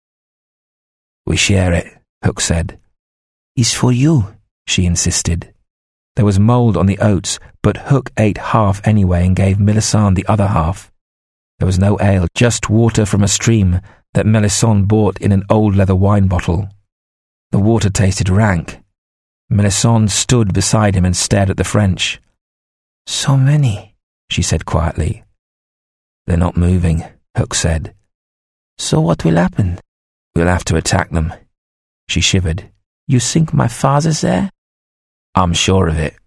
We share it, Hook said.
It's for you,
she insisted. There was mould on the oats, but Hook ate half anyway and gave Melisande the other half. There was no ale, just water from a stream that Melisande bought in an old leather wine bottle. The water tasted rank. Melisande stood beside him and stared at the French.
So many,
she said quietly. They're not moving, Hook said.
So what will happen?
We'll have to attack them. She shivered.
You think my father's there?
I'm sure of it.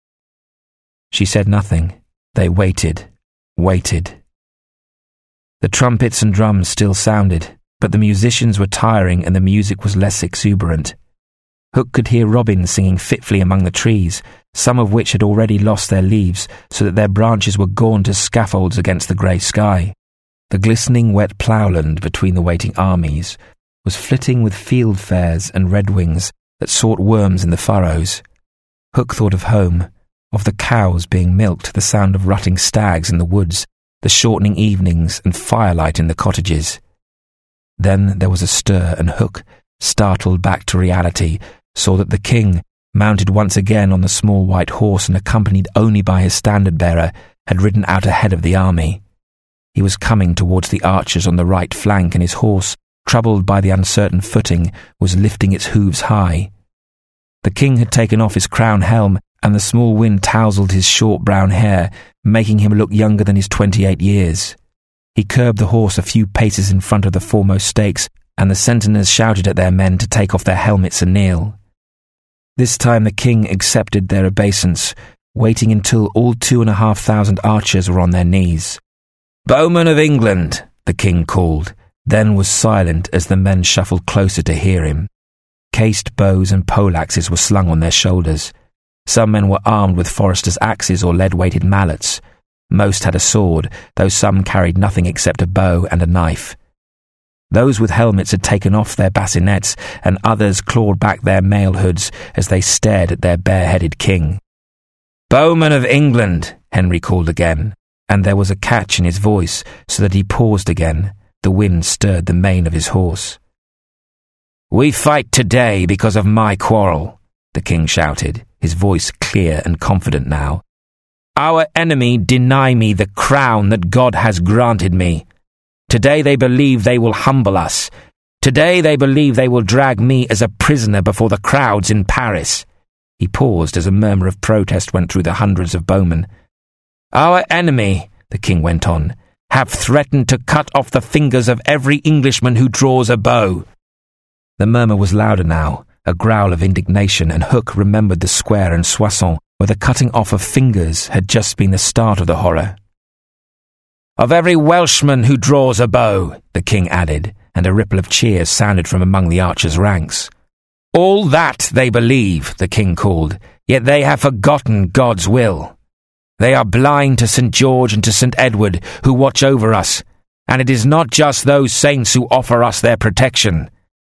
She said nothing. They waited, waited. The trumpets and drums still sounded, but the musicians were tiring and the music was less exuberant. Hook could hear robins singing fitfully among the trees, some of which had already lost their leaves so that their branches were gaunt as scaffolds against the grey sky. The glistening wet ploughland between the waiting armies was flitting with fieldfares and redwings that sought worms in the furrows. Hook thought of home, of the cows being milked, the sound of rutting stags in the woods, the shortening evenings and firelight in the cottages. Then there was a stir, and Hook, startled back to reality, saw that the king, mounted once again on the small white horse and accompanied only by his standard-bearer, had ridden out ahead of the army. He was coming towards the archers on the right flank, and his horse, troubled by the uncertain footing, was lifting its hooves high. The king had taken off his crown helm, and the small wind tousled his short brown hair, making him look younger than his twenty-eight years. He curbed the horse a few paces in front of the foremost stakes, and the sentinels shouted at their men to take off their helmets and kneel. This time the king accepted their obeisance, waiting until all two and a half thousand archers were on their knees.
"Bowmen of England," the king called,
then was silent as the men shuffled closer to hear him. Cased bows and poleaxes were slung on their shoulders. Some men were armed with foresters' axes or lead-weighted mallets. Most had a sword, though some carried nothing except a bow and a knife. Those with helmets had taken off their bassinets, and others clawed back their mail hoods as they stared at their bare-headed king.
"Bowmen of England," Henry called again,
and there was a catch in his voice so that he paused again. The wind stirred the mane of his horse.
"We fight today because of my quarrel," the king shouted, his voice clear and confident now. "Our enemy deny me the crown that God has granted me. Today they believe they will humble us. Today they believe they will drag me as a prisoner before the crowds in Paris." He paused as a murmur of protest went through the hundreds of bowmen. "Our enemy," the king went on, "have threatened to cut off the fingers of every Englishman who draws a bow."
The murmur was louder now, a growl of indignation, and Hook remembered the square in Soissons where the cutting off of fingers had just been the start of the horror.
"Of every Welshman who draws a bow," the king added, and a ripple of cheers sounded from among the archers' ranks. "All that they believe," the king called, "yet they have forgotten God's will. They are blind to Saint George and to Saint Edward, who watch over us, and it is not just those saints who offer us their protection.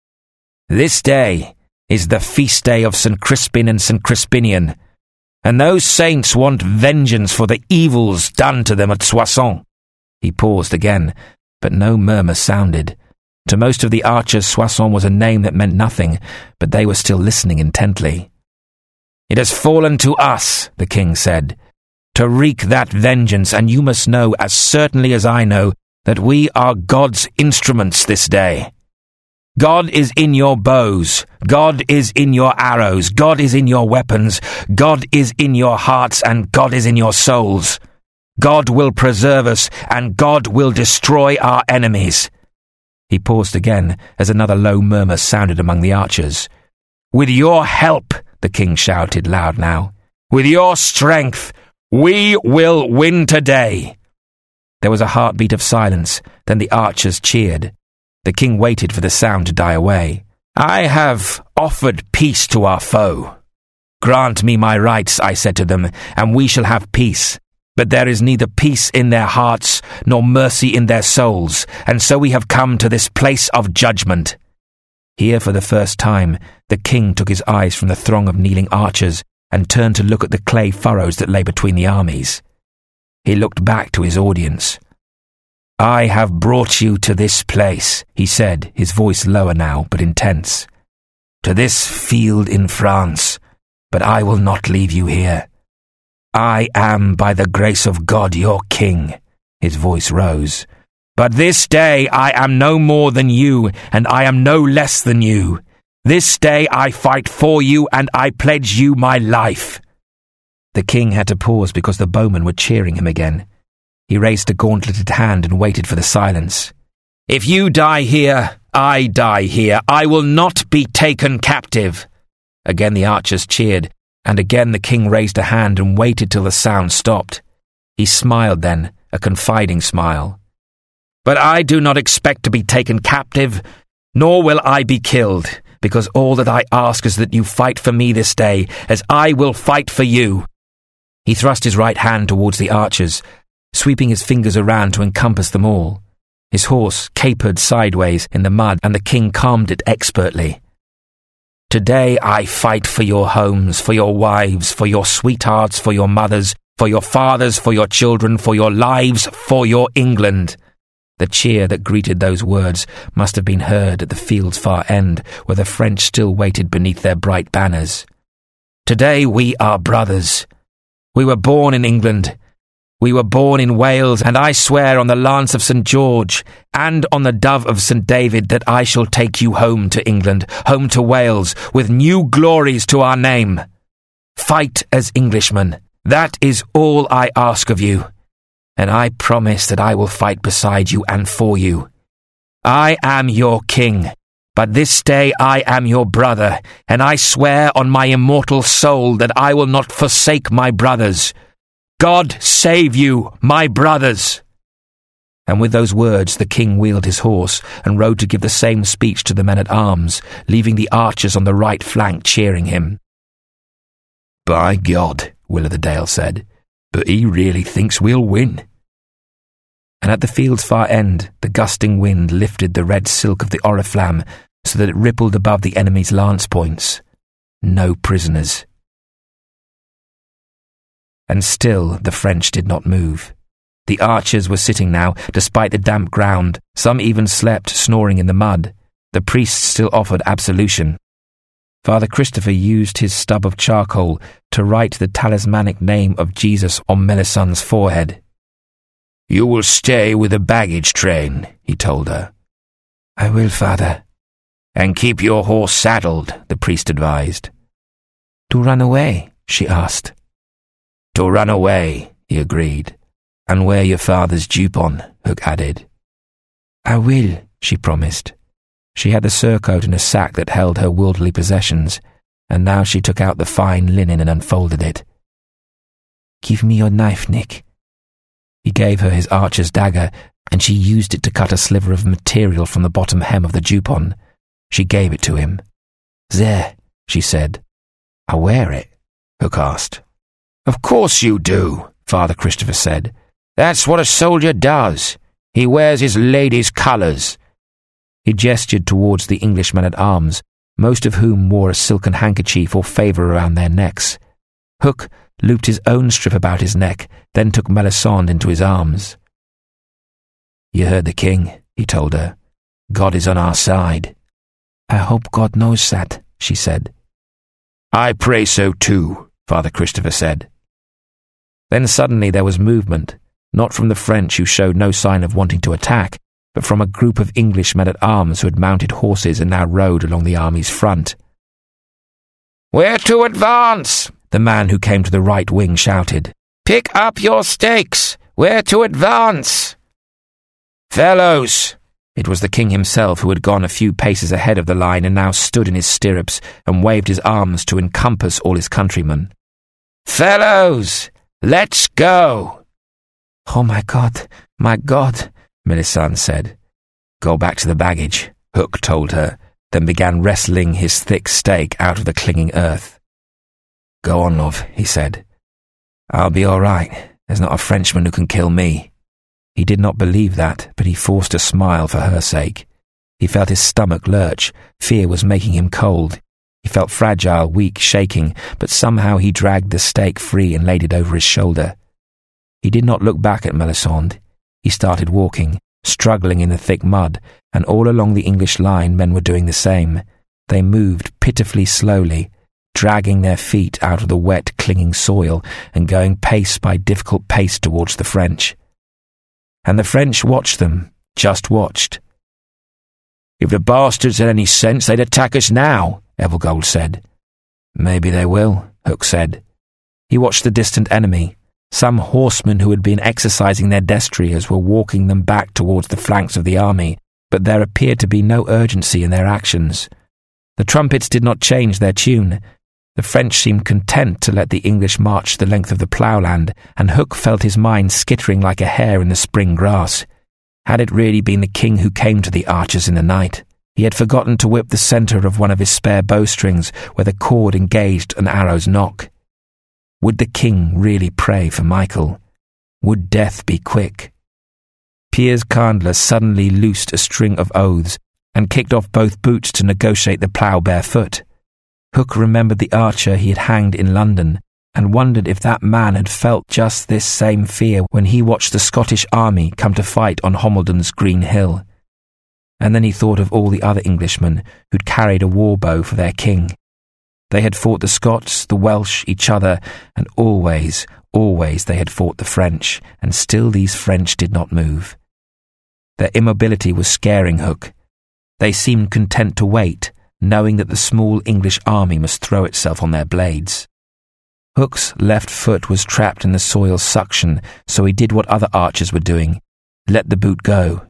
This day is the feast day of Saint Crispin and Saint Crispinian, and those saints want vengeance for the evils done to them at Soissons."
He paused again, but no murmur sounded. To most of the archers, Soissons was a name that meant nothing, but they were still listening intently.
"It has fallen to us," the king said, "to wreak that vengeance, and you must know, as certainly as I know, that we are God's instruments this day. God is in your bows, God is in your arrows, God is in your weapons, God is in your hearts, and God is in your souls. God will preserve us, and God will destroy our enemies."
He paused again as another low murmur sounded among the archers.
"With your help," the king shouted loud now, "with your strength, we will win today."
There was a heartbeat of silence, then the archers cheered. The king waited for the sound to die away.
"I have offered peace to our foe. 'Grant me my rights,' I said to them, 'and we shall have peace.' But there is neither peace in their hearts nor mercy in their souls, and so we have come to this place of judgment."
Here, for the first time, the king took his eyes from the throng of kneeling archers and turned to look at the clay furrows that lay between the armies. He looked back to his audience.
"I have brought you to this place," he said, his voice lower now, but intense. "To this field in France, but I will not leave you here. I am, by the grace of God, your king." His voice rose. "But this day I am no more than you, and I am no less than you. This day I fight for you, and I pledge you my life."
The king had to pause because the bowmen were cheering him again. He raised a gauntleted hand and waited for the silence.
"If you die here, I die here. I will not be taken captive."
Again the archers cheered, and again the king raised a hand and waited till the sound stopped. He smiled then, a confiding smile.
"But I do not expect to be taken captive, nor will I be killed, because all that I ask is that you fight for me this day, as I will fight for you."
He thrust his right hand towards the archers, sweeping his fingers around to encompass them all. His horse capered sideways in the mud, and the king calmed it expertly.
"Today I fight for your homes, for your wives, for your sweethearts, for your mothers, for your fathers, for your children, for your lives, for your England."
The cheer that greeted those words must have been heard at the field's far end, where the French still waited beneath their bright banners.
"Today we are brothers. We were born in England. We were born in Wales, and I swear on the lance of Saint George and on the dove of Saint David that I shall take you home to England, home to Wales, with new glories to our name. Fight as Englishmen. That is all I ask of you, and I promise that I will fight beside you and for you. I am your king, But this day I am your brother, and I swear on my immortal soul that I will not forsake my brothers. God save you, my brothers!" And with those words the king wheeled his horse and rode to give the same speech to the men-at-arms, leaving the archers on the right flank cheering him.
"By God," Will o' the Dale said, "but he really thinks we'll win."
And at the field's far end, the gusting wind lifted the red silk of the oriflamme so that it rippled above the enemy's lance points. No prisoners. And still the French did not move. The archers were sitting now, despite the damp ground. Some even slept, snoring in the mud. The priests still offered absolution. Father Christopher used his stub of charcoal to write the talismanic name of Jesus on Melisandre's forehead.
"You will stay with the baggage train," he told her.
"I will, Father."
"And keep your horse saddled," the priest advised.
"To run away?" she asked.
"To run away," he agreed.
"And wear your father's jupon," Hook added.
"I will,"
she promised. She had the surcoat in a sack that held her worldly possessions, and now she took out the fine linen and unfolded it.
"Give me your knife, Nick."
He gave her his archer's dagger, and she used it to cut a sliver of material from the bottom hem of the jupon. She gave it to him.
"There,"
she said.
"I wear it?" Hook asked. "Of course you do," Father Christopher said. "That's what a soldier does. He wears his lady's colours."
He gestured towards the English men-at-arms, most of whom wore a silken handkerchief or favour around their necks. Hook looped his own strip about his neck, then took Melisande into his arms.
"You heard the king," he told her. "God is on our side."
"I hope God knows that," she said.
"I pray so too," Father Christopher said.
Then suddenly there was movement, not from the French, who showed no sign of wanting to attack, but from a group of English men-at-arms who had mounted horses and now rode along the army's front.
"We're to advance!"
the man who came to the right wing shouted.
"Pick up your stakes! We're to advance!" "Fellows!"
It was the king himself, who had gone a few paces ahead of the line and now stood in his stirrups and waved his arms to encompass all his countrymen.
"Fellows! Let's go!"
"Oh, my God, my God,"
Melisande said. "Go back to the baggage," Hook told her, then began wrestling his thick stake out of the clinging earth. "Go on, love," he said. "I'll be all right. There's not a Frenchman who can kill me." He did not believe that, but he forced a smile for her sake. He felt his stomach lurch. Fear was making him cold. He felt fragile, weak, shaking, but somehow he dragged the stake free and laid it over his shoulder. He did not look back at Melisande. He started walking, struggling in the thick mud, and all along the English line men were doing the same. They moved pitifully slowly, dragging their feet out of the wet, clinging soil and going pace by difficult pace towards the French. And the French watched them, just watched.
"If the bastards had any sense, they'd attack us now," Evergold said.
"Maybe they will," Hook said. He watched the distant enemy. Some horsemen who had been exercising their destriers were walking them back towards the flanks of the army, but there appeared to be no urgency in their actions. The trumpets did not change their tune. The French seemed content to let the English march the length of the ploughland, and Hook felt his mind skittering like a hare in the spring grass. Had it really been the king who came to the archers in the night? He had forgotten to whip the centre of one of his spare bowstrings where the cord engaged an arrow's nock. Would the king really pray for Michael? Would death be quick? Piers Candler suddenly loosed a string of oaths and kicked off both boots to negotiate the plough barefoot. Hook remembered the archer he had hanged in London and wondered if that man had felt just this same fear when he watched the Scottish army come to fight on Homilden's Green Hill. And then he thought of all the other Englishmen who'd carried a war bow for their king. They had fought the Scots, the Welsh, each other, and always, always they had fought the French, and still these French did not move. Their immobility was scaring Hook. They seemed content to wait, knowing that the small English army must throw itself on their blades. Hook's left foot was trapped in the soil's suction, so he did what other archers were doing, let the boot go.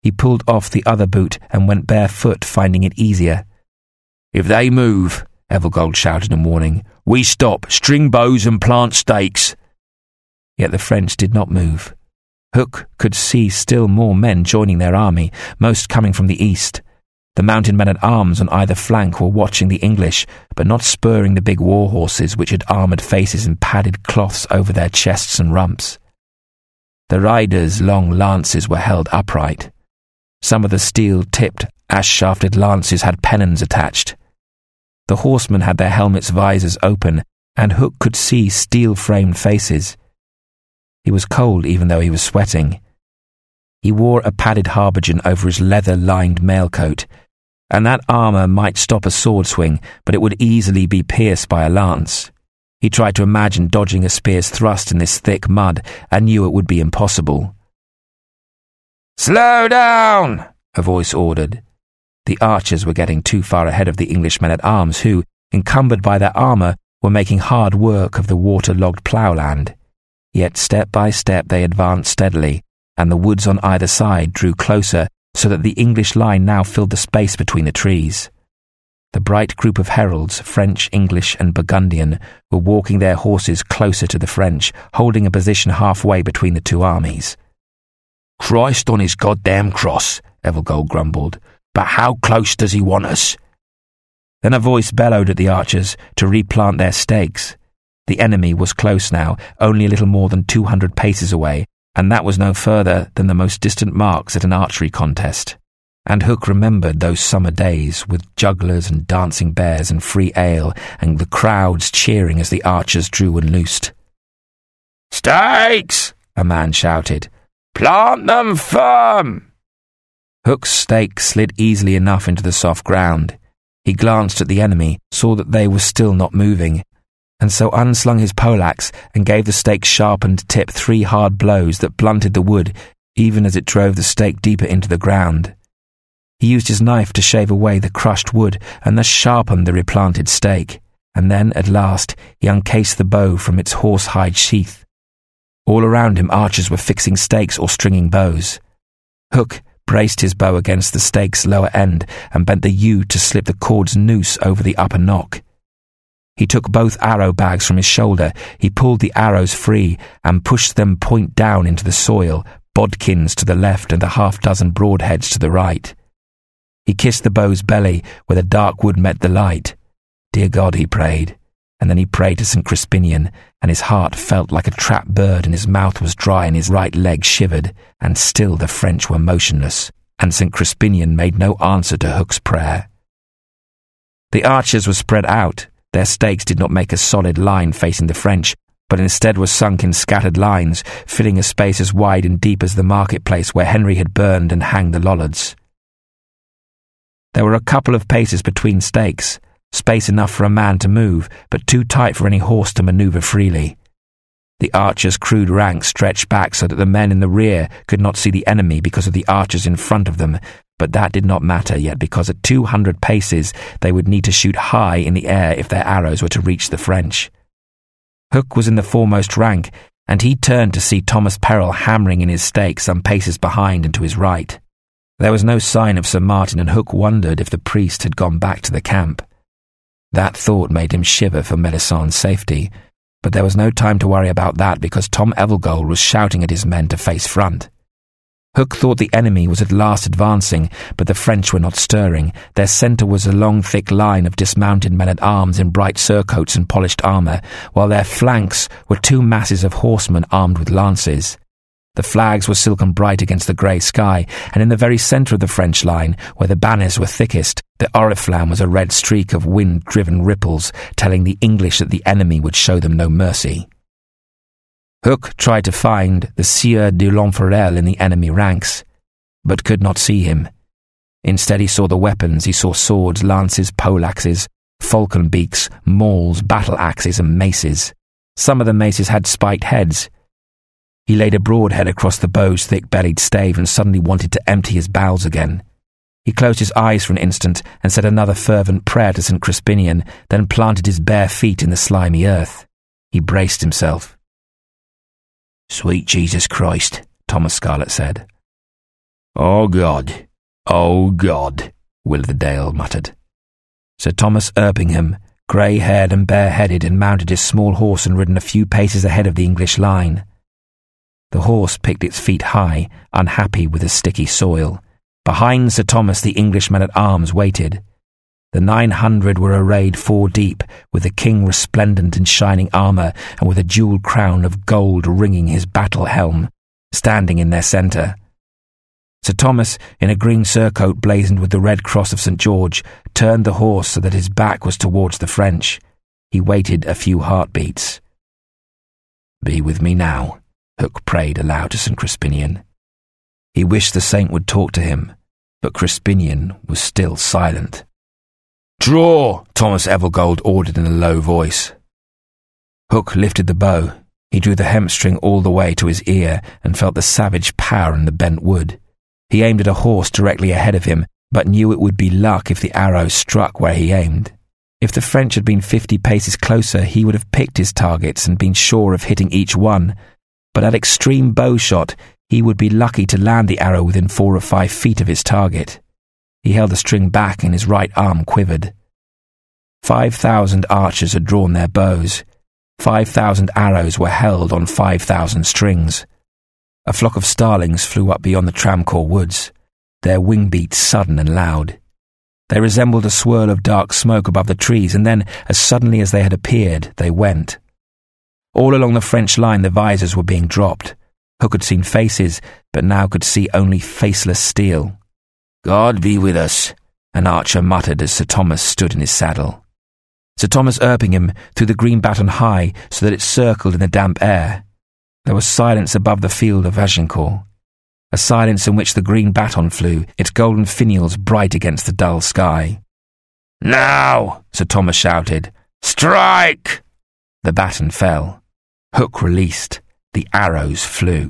He pulled off the other boot and went barefoot, finding it easier.
"If they move," Evergold shouted in warning, "we stop, string bows and plant stakes."
Yet the French did not move. Hook could see still more men joining their army, most coming from the east. The mounted men-at-arms on either flank were watching the English, but not spurring the big war horses which had armoured faces and padded cloths over their chests and rumps. The riders' long lances were held upright. Some of the steel-tipped, ash-shafted lances had pennons attached. The horsemen had their helmets' visors open, and Hook could see steel-framed faces. He was cold even though he was sweating. He wore a padded habergeon over his leather-lined mailcoat, and that armour might stop a sword swing, but it would easily be pierced by a lance. He tried to imagine dodging a spear's thrust in this thick mud, and knew it would be impossible.
"Slow down!"
a voice ordered. The archers were getting too far ahead of the English men-at-arms who, encumbered by their armour, were making hard work of the water-logged ploughland. Yet step by step they advanced steadily, and the woods on either side drew closer so that the English line now filled the space between the trees. The bright group of heralds, French, English and Burgundian, were walking their horses closer to the French, holding a position halfway between the two armies.
"Christ on his goddamn cross," Evergold grumbled, "but how close does he want us?"
Then a voice bellowed at the archers to replant their stakes. The enemy was close now, only a little more than two hundred paces away, and that was no further than the most distant marks at an archery contest. And Hook remembered those summer days, with jugglers and dancing bears and free ale, and the crowds cheering as the archers drew and loosed.
"Stakes!" a man shouted. "Plant them firm!"
Hook's stake slid easily enough into the soft ground. He glanced at the enemy, saw that they were still not moving, and so unslung his poleaxe and gave the stake's sharpened tip three hard blows that blunted the wood even as it drove the stake deeper into the ground. He used his knife to shave away the crushed wood and thus sharpened the replanted stake, and then, at last, he uncased the bow from its horsehide sheath. All around him archers were fixing stakes or stringing bows. Hook braced his bow against the stake's lower end and bent the yew to slip the cord's noose over the upper nock. He took both arrow bags from his shoulder, he pulled the arrows free and pushed them point down into the soil, bodkins to the left and a half-dozen broadheads to the right. He kissed the bow's belly where the dark wood met the light. Dear God, he prayed, and then he prayed to Saint Crispinian, and his heart felt like a trapped bird and his mouth was dry and his right leg shivered, and still the French were motionless, and Saint Crispinian made no answer to Hook's prayer. The archers were spread out. Their stakes did not make a solid line facing the French, but instead were sunk in scattered lines, filling a space as wide and deep as the marketplace where Henry had burned and hanged the Lollards. There were a couple of paces between stakes, space enough for a man to move, but too tight for any horse to manoeuvre freely. The archers' crude ranks stretched back so that the men in the rear could not see the enemy because of the archers in front of them, but that did not matter yet because at two hundred paces they would need to shoot high in the air if their arrows were to reach the French. Hook was in the foremost rank, and he turned to see Thomas Perrell hammering in his stake some paces behind and to his right. There was no sign of Sir Martin, and Hook wondered if the priest had gone back to the camp. That thought made him shiver for Melisandre's safety, but there was no time to worry about that because Tom Evergold was shouting at his men to face front. Hook thought the enemy was at last advancing, but the French were not stirring. Their centre was a long, thick line of dismounted men-at-arms in bright surcoats and polished armour, while their flanks were two masses of horsemen armed with lances. The flags were silken bright against the grey sky, and in the very centre of the French line, where the banners were thickest, the oriflamme was a red streak of wind-driven ripples, telling the English that the enemy would show them no mercy. Hook tried to find the Sieur de Lanforel in the enemy ranks, but could not see him. Instead he saw the weapons. He saw swords, lances, poleaxes, falcon beaks, mauls, battle-axes and maces. Some of the maces had spiked heads. He laid a broadhead across the bow's thick-bellied stave and suddenly wanted to empty his bowels again. He closed his eyes for an instant and said another fervent prayer to Saint Crispinian, then planted his bare feet in the slimy earth. He braced himself.
"Sweet Jesus Christ," Thomas Scarlett said. "Oh God, oh God," Witherdale muttered.
Sir Thomas Erpingham, grey-haired and bareheaded, had mounted his small horse and ridden a few paces ahead of the English line. The horse picked its feet high, unhappy with the sticky soil. Behind Sir Thomas the English men-at-arms waited. The nine hundred were arrayed four deep, with the king resplendent in shining armour and with a jewelled crown of gold ringing his battle helm, standing in their centre. Sir Thomas, in a green surcoat blazoned with the red cross of Saint George, turned the horse so that his back was towards the French. He waited a few heartbeats. "Be with me now," Hook prayed aloud to Saint Crispinian. He wished the saint would talk to him, but Crispinian was still silent.
"Draw!" Thomas Evergold ordered in a low voice.
Hook lifted the bow. He drew the hemp string all the way to his ear and felt the savage power in the bent wood. He aimed at a horse directly ahead of him, but knew it would be luck if the arrow struck where he aimed. If the French had been fifty paces closer, he would have picked his targets and been sure of hitting each one, but at extreme bow shot, he would be lucky to land the arrow within four or five feet of his target. He held the string back and his right arm quivered. Five thousand archers had drawn their bows. Five thousand arrows were held on five thousand strings. A flock of starlings flew up beyond the Tramcore woods, their wing beats sudden and loud. They resembled a swirl of dark smoke above the trees, and then, as suddenly as they had appeared, they went. All along the French line the visors were being dropped. Hook had seen faces, but now could see only faceless steel.
"God be with us," an archer muttered as Sir Thomas stood in his saddle.
Sir Thomas Erpingham threw the green baton high so that it circled in the damp air. There was silence above the field of Agincourt, a silence in which the green baton flew, its golden finials bright against the dull sky.
"Now!" Sir Thomas shouted. "Strike!"
The baton fell. Hook released. The arrows flew.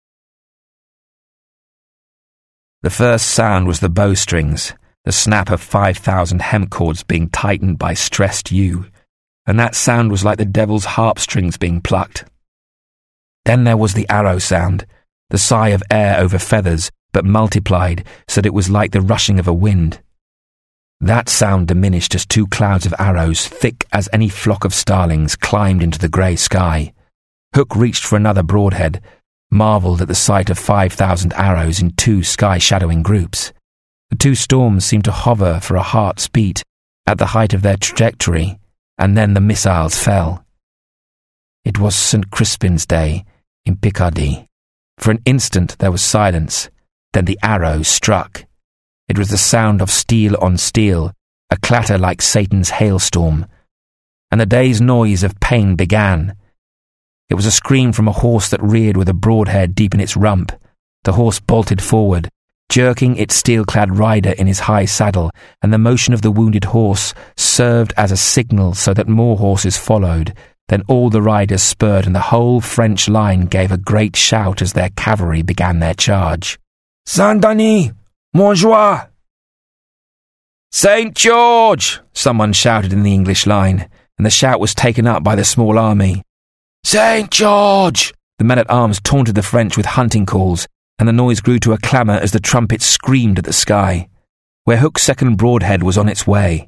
The first sound was the bowstrings, the snap of five thousand hemp cords being tightened by stressed yew, and that sound was like the devil's harp strings being plucked. Then there was the arrow sound, the sigh of air over feathers, but multiplied so that it was like the rushing of a wind. That sound diminished as two clouds of arrows, thick as any flock of starlings, climbed into the grey sky. Hook reached for another broadhead, marvelled at the sight of five thousand arrows in two sky-shadowing groups. The two storms seemed to hover for a heart's beat at the height of their trajectory, and then the missiles fell. It was Saint Crispin's Day in Picardy. For an instant there was silence, then the arrow struck. It was the sound of steel on steel, a clatter like Satan's hailstorm, and the day's noise of pain began. It was a scream from a horse that reared with a broadhead deep in its rump. The horse bolted forward, jerking its steel-clad rider in his high saddle, and the motion of the wounded horse served as a signal so that more horses followed. Then all the riders spurred, and the whole French line gave a great shout as their cavalry began their charge. "Saint-Denis! Montjoie!" "Saint George!" someone shouted in the English line, and the shout was taken up by the small army. "Saint George!" The men-at-arms taunted the French with hunting calls, and the noise grew to a clamour as the trumpets screamed at the sky, where Hook's second broadhead was on its way.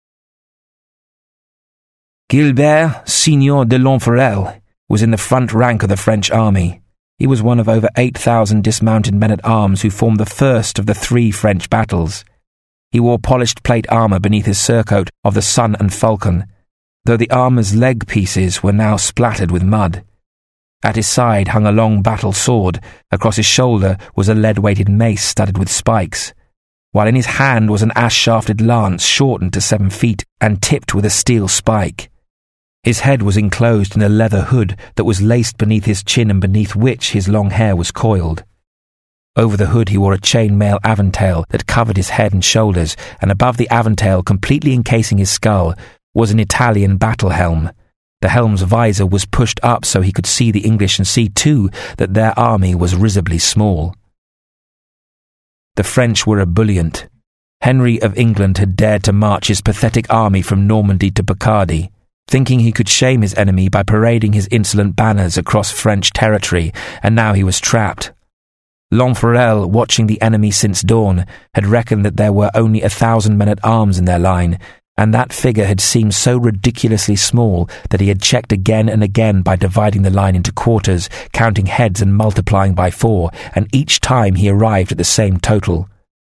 Gilbert, Signor de Lanforel, was in the front rank of the French army. He was one of over eight thousand dismounted men-at-arms who formed the first of the three French battles. He wore polished plate armour beneath his surcoat of the Sun and Falcon, though the armour's leg pieces were now splattered with mud. At his side hung a long battle sword. Across his shoulder was a lead-weighted mace studded with spikes, while in his hand was an ash-shafted lance shortened to seven feet and tipped with a steel spike. His head was enclosed in a leather hood that was laced beneath his chin and beneath which his long hair was coiled. Over the hood he wore a chain-mail aventail that covered his head and shoulders, and above the aventail, completely encasing his skull, was an Italian battle helm. The helm's visor was pushed up so he could see the English and see, too, that their army was risibly small. The French were ebullient. Henry of England had dared to march his pathetic army from Normandy to Picardy, thinking he could shame his enemy by parading his insolent banners across French territory, and now he was trapped. Lanfrel, watching the enemy since dawn, had reckoned that there were only a thousand men-at-arms in their line, and that figure had seemed so ridiculously small that he had checked again and again by dividing the line into quarters, counting heads and multiplying by four, and each time he arrived at the same total.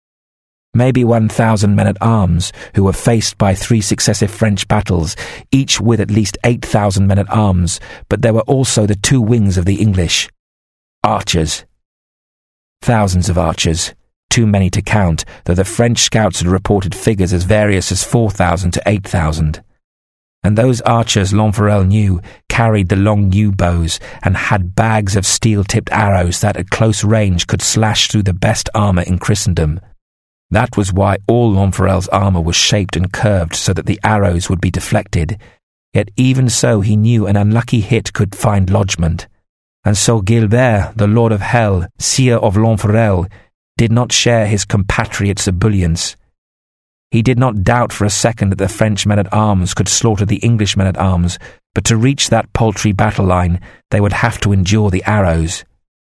Maybe one thousand men-at-arms, who were faced by three successive French battles, each with at least eight thousand men-at-arms, but there were also the two wings of the English. Archers. Thousands of archers, too many to count, though the French scouts had reported figures as various as four thousand to eight thousand. And those archers, Lanfrel knew, carried the long yew bows and had bags of steel-tipped arrows that at close range could slash through the best armour in Christendom. That was why all Lanfrel's armour was shaped and curved so that the arrows would be deflected. Yet even so he knew an unlucky hit could find lodgment. And so Gilbert, the Lord of Hell, seer of Lanfrel, did not share his compatriot's ebullience. He did not doubt for a second that the French men-at-arms could slaughter the English men-at-arms, but to reach that paltry battle line they would have to endure the arrows.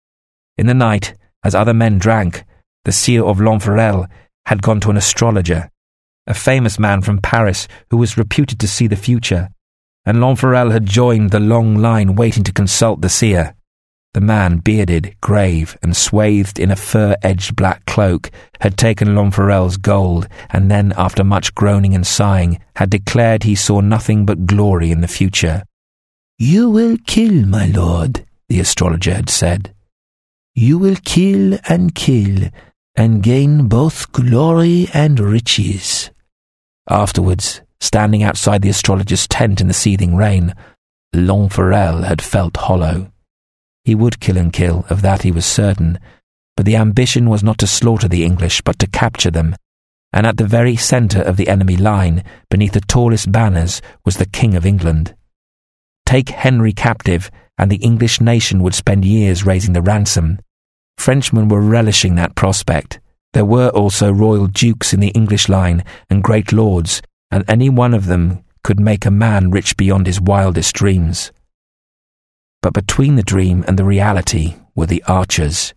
In the night, as other men drank, the seer of Lanfrel had gone to an astrologer, a famous man from Paris who was reputed to see the future, and Lanfrel had joined the long line waiting to consult the seer. The man, bearded, grave, and swathed in a fur-edged black cloak, had taken Lanfrel's gold, and then, after much groaning and sighing, had declared he saw nothing but glory in the future.
"You will kill, my lord," the astrologer had said. "You will kill and kill, and gain both glory and riches." Afterwards, standing outside the astrologer's tent in the seething rain, Lanfrel had felt hollow. He would kill and kill, of that he was certain, but the ambition was not to slaughter the English, but to capture them, and at the very centre of the enemy line, beneath the tallest banners, was the King of England. Take Henry captive, and the English nation would spend years raising the ransom. Frenchmen were relishing that prospect. There were also royal dukes in the English line, and great lords, and any one of them could make a man rich beyond his wildest dreams. But between the dream and the reality were the archers.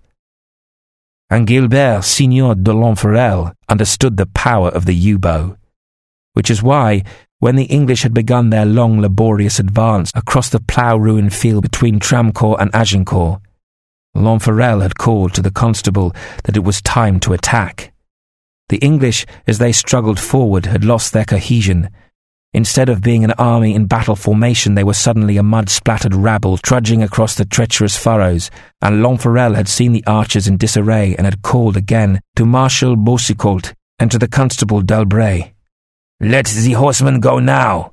And Gilbert, Signor de Lanfrel, understood the power of the yew-bow, which is why, when the English had begun their long, laborious advance across the plough-ruined field between Tramcourt and Agincourt, Lanfrel had called to the constable that it was time to attack. The English, as they struggled forward, had lost their cohesion. Instead of being an army in battle formation, they were suddenly a mud-splattered rabble trudging across the treacherous furrows, and Lanfrel had seen the archers in disarray and had called again to Marshal Boucicault and to the constable d'Albret. "Let the horsemen go now!"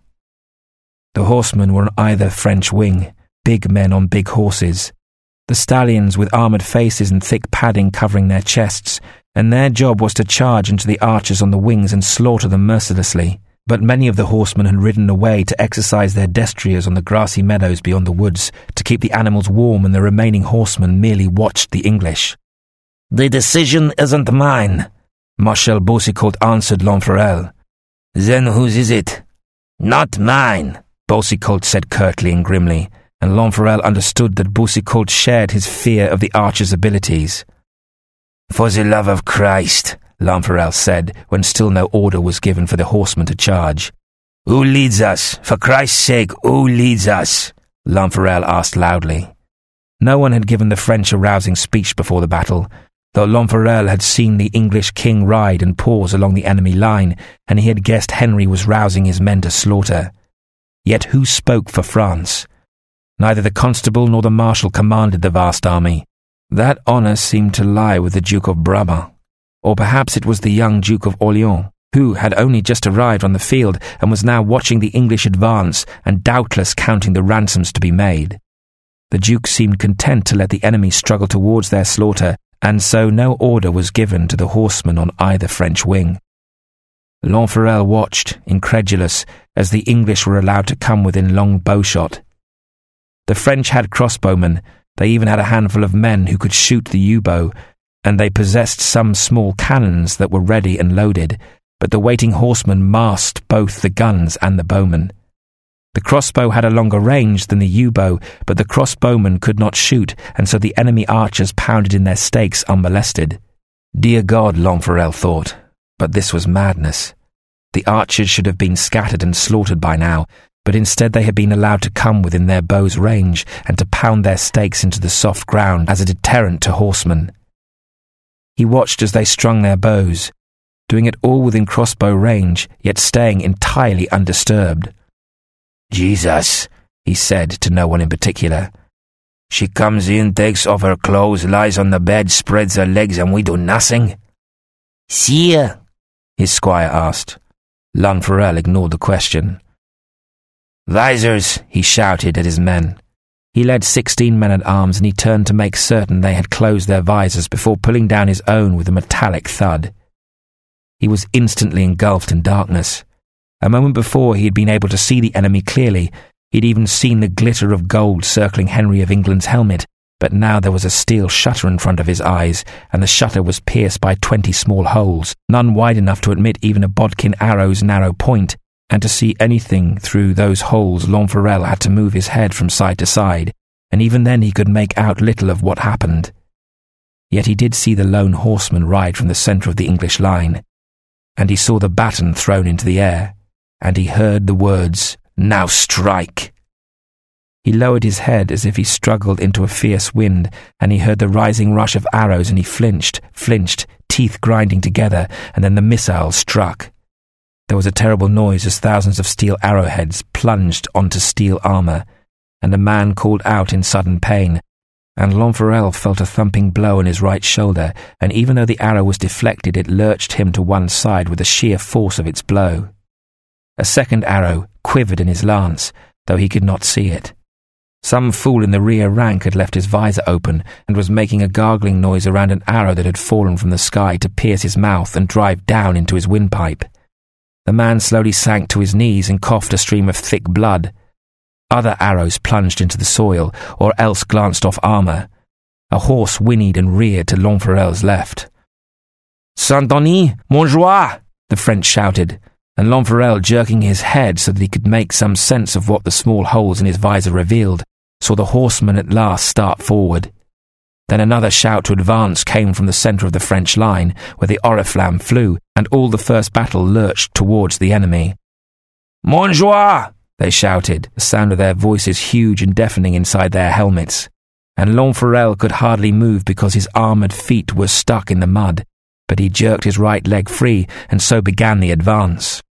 The horsemen were on either French wing, big men on big horses. The stallions with armoured faces and thick padding covering their chests, and their job was to charge into the archers on the wings and slaughter them mercilessly. But many of the horsemen had ridden away to exercise their destriers on the grassy meadows beyond the woods, to keep the animals warm, and the remaining horsemen merely watched the English. "The decision isn't mine," Marshal Boucicault answered Lanfrel. "Then whose is it?" "Not mine," Boucicault said curtly and grimly, and Lanfrel understood that Boucicault shared his fear of the archer's abilities. "For the love of Christ," Lanfrel said, when still no order was given for the horsemen to charge. "Who leads us? For Christ's sake, who leads us?" Lanfrel asked loudly. No one had given the French a rousing speech before the battle, though Lanfrel had seen the English king ride and pause along the enemy line, and he had guessed Henry was rousing his men to slaughter. Yet who spoke for France? Neither the constable nor the marshal commanded the vast army. That honour seemed to lie with the Duke of Brabant. Or perhaps it was the young Duke of Orleans, who had only just arrived on the field and was now watching the English advance and doubtless counting the ransoms to be made. The Duke seemed content to let the enemy struggle towards their slaughter, and so no order was given to the horsemen on either French wing. Lanfrel watched, incredulous, as the English were allowed to come within long bowshot. The French had crossbowmen, they even had a handful of men who could shoot the yew-bow, and they possessed some small cannons that were ready and loaded, but the waiting horsemen masked both the guns and the bowmen.
The crossbow had a longer range than the yew-bow, but the crossbowmen could not shoot, and so the enemy archers pounded in their stakes unmolested. Dear God, Lanfrel thought, but this was madness. The archers should have been scattered and slaughtered by now, but instead they had been allowed to come within their bows' range and to pound their stakes into the soft ground as a deterrent to horsemen. He watched as they strung their bows, doing it all within crossbow range, yet staying entirely undisturbed.
Jesus, he said to no one in particular. She comes in, takes off her clothes, lies on the bed, spreads her legs, and we do nothing. Sire, his squire asked. Lanfrel ignored the question. Visors, he shouted at his men. He led sixteen men-at-arms, and he turned to make certain they had closed their visors before pulling down his own with a metallic thud. He was instantly engulfed in darkness. A moment before he had been able to see the enemy clearly. He'd even seen the glitter of gold circling Henry of England's helmet, but now there was a steel shutter in front of his eyes, and the shutter was pierced by twenty small holes, none wide enough to admit even a bodkin arrow's narrow point, and to see anything through those holes Lanfrel had to move his head from side to side, and even then he could make out little of what happened. Yet he did see the lone horseman ride from the centre of the English line, and he saw the baton thrown into the air, and he heard the words, "Now strike!" He lowered his head as if he struggled into a fierce wind, and he heard the rising rush of arrows, and he flinched, flinched, teeth grinding together, and then the missile struck. There was a terrible noise as thousands of steel arrowheads plunged onto steel armour, and a man called out in sudden pain, and Lanfrel felt a thumping blow on his right shoulder, and even though the arrow was deflected, it lurched him to one side with the sheer force of its blow. A second arrow quivered in his lance, though he could not see it. Some fool in the rear rank had left his visor open and was making a gargling noise around an arrow that had fallen from the sky to pierce his mouth and drive down into his windpipe. The man slowly sank to his knees and coughed a stream of thick blood. Other arrows plunged into the soil, or else glanced off armour. A horse whinnied and reared to Lanfrel's left. "Saint-Denis, Montjoie!" the French shouted, and Lanfrel, jerking his head so that he could make some sense of what the small holes in his visor revealed, saw the horseman at last start forward. Then another shout to advance came from the centre of the French line, where the oriflamme flew, and all the first battle lurched towards the enemy. "Montjoie!" they shouted, the sound of their voices huge and deafening inside their helmets, and Lanfrel could hardly move because his armoured feet were stuck in the mud, but he jerked his right leg free, and so began the advance.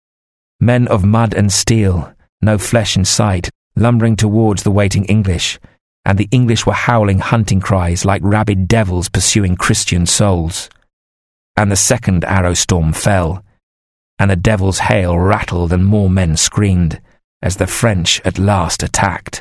Men of mud and steel, no flesh in sight, lumbering towards the waiting English, and the English were howling hunting cries like rabid devils pursuing Christian souls. And the second arrow storm fell, and the devil's hail rattled and more men screamed, as the French at last attacked.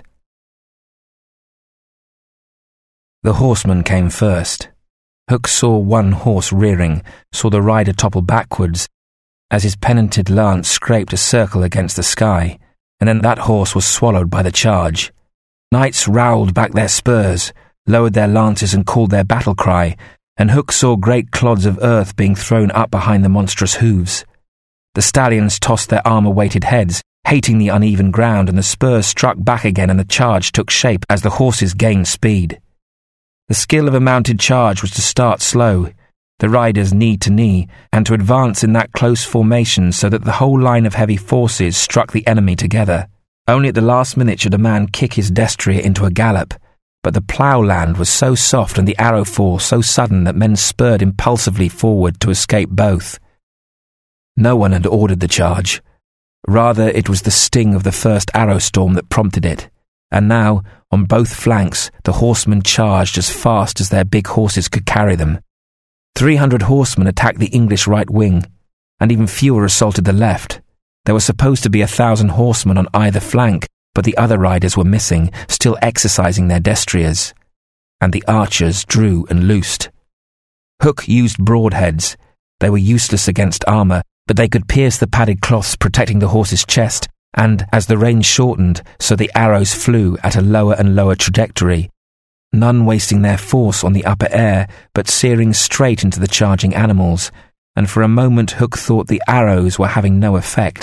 The horseman came first. Hook saw one horse rearing, saw the rider topple backwards, as his pennonted lance scraped a circle against the sky, and then that horse was swallowed by the charge. Knights rowelled back their spurs, lowered their lances and called their battle cry, and Hook saw great clods of earth being thrown up behind the monstrous hooves. The stallions tossed their armour-weighted heads, hating the uneven ground, and the spurs struck back again, and the charge took shape as the horses gained speed. The skill of a mounted charge was to start slow, the riders knee to knee, and to advance in that close formation so that the whole line of heavy forces struck the enemy together. Only at the last minute should a man kick his destrier into a gallop, but the plough-land was so soft and the arrow fall so sudden that men spurred impulsively forward to escape both. No one had ordered the charge. Rather, it was the sting of the first arrow storm that prompted it, and now, on both flanks, the horsemen charged as fast as their big horses could carry them. Three hundred horsemen attacked the English right wing, and even fewer assaulted the left. There were supposed to be a thousand horsemen on either flank, but the other riders were missing, still exercising their destriers, and the archers drew and loosed. Hook used broadheads. They were useless against armour, but they could pierce the padded cloths protecting the horse's chest, and as the range shortened, so the arrows flew at a lower and lower trajectory, none wasting their force on the upper air, but searing straight into the charging animals, and for a moment Hook thought the arrows were having no effect,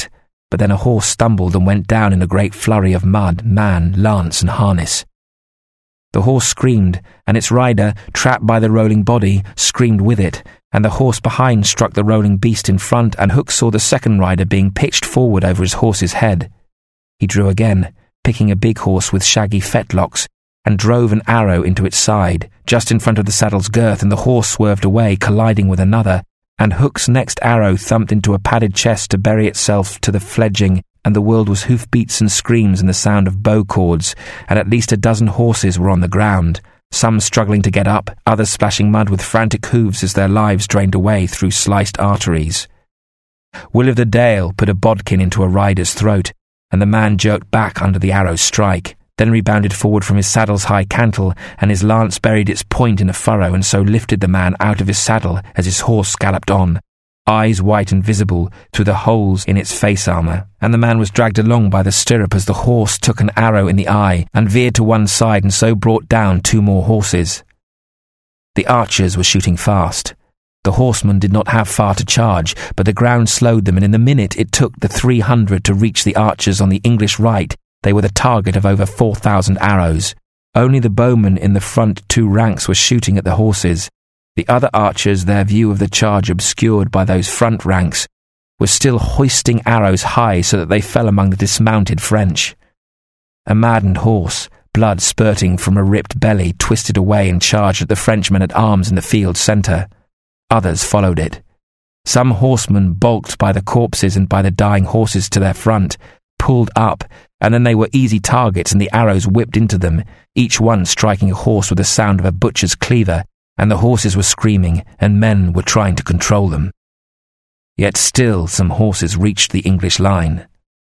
but then a horse stumbled and went down in a great flurry of mud, man, lance, and harness. The horse screamed, and its rider, trapped by the rolling body, screamed with it, and the horse behind struck the rolling beast in front, and Hook saw the second rider being pitched forward over his horse's head. He drew again, picking a big horse with shaggy fetlocks, and drove an arrow into its side, just in front of the saddle's girth, and the horse swerved away, colliding with another, and Hook's next arrow thumped into a padded chest to bury itself to the fledging, and the world was hoofbeats and screams and the sound of bow cords, and at least a dozen horses were on the ground, some struggling to get up, others splashing mud with frantic hooves as their lives drained away through sliced arteries. Will of the Dale put a bodkin into a rider's throat, and the man jerked back under the arrow's strike, then rebounded forward from his saddle's high cantle, and his lance buried its point in a furrow and so lifted the man out of his saddle as his horse galloped on, eyes white and visible through the holes in its face armour, and the man was dragged along by the stirrup as the horse took an arrow in the eye and veered to one side and so brought down two more horses. The archers were shooting fast. The horsemen did not have far to charge, but the ground slowed them, and in the minute it took the three hundred to reach the archers on the English right, they were the target of over four thousand arrows. Only the bowmen in the front two ranks were shooting at the horses. The other archers, their view of the charge obscured by those front ranks, were still hoisting arrows high so that they fell among the dismounted French. A maddened horse, blood spurting from a ripped belly, twisted away and charged at the Frenchmen at arms in the field's centre. Others followed it. Some horsemen, balked by the corpses and by the dying horses to their front, pulled up, and then they were easy targets and the arrows whipped into them, each one striking a horse with the sound of a butcher's cleaver, and the horses were screaming, and men were trying to control them. Yet still some horses reached the English line.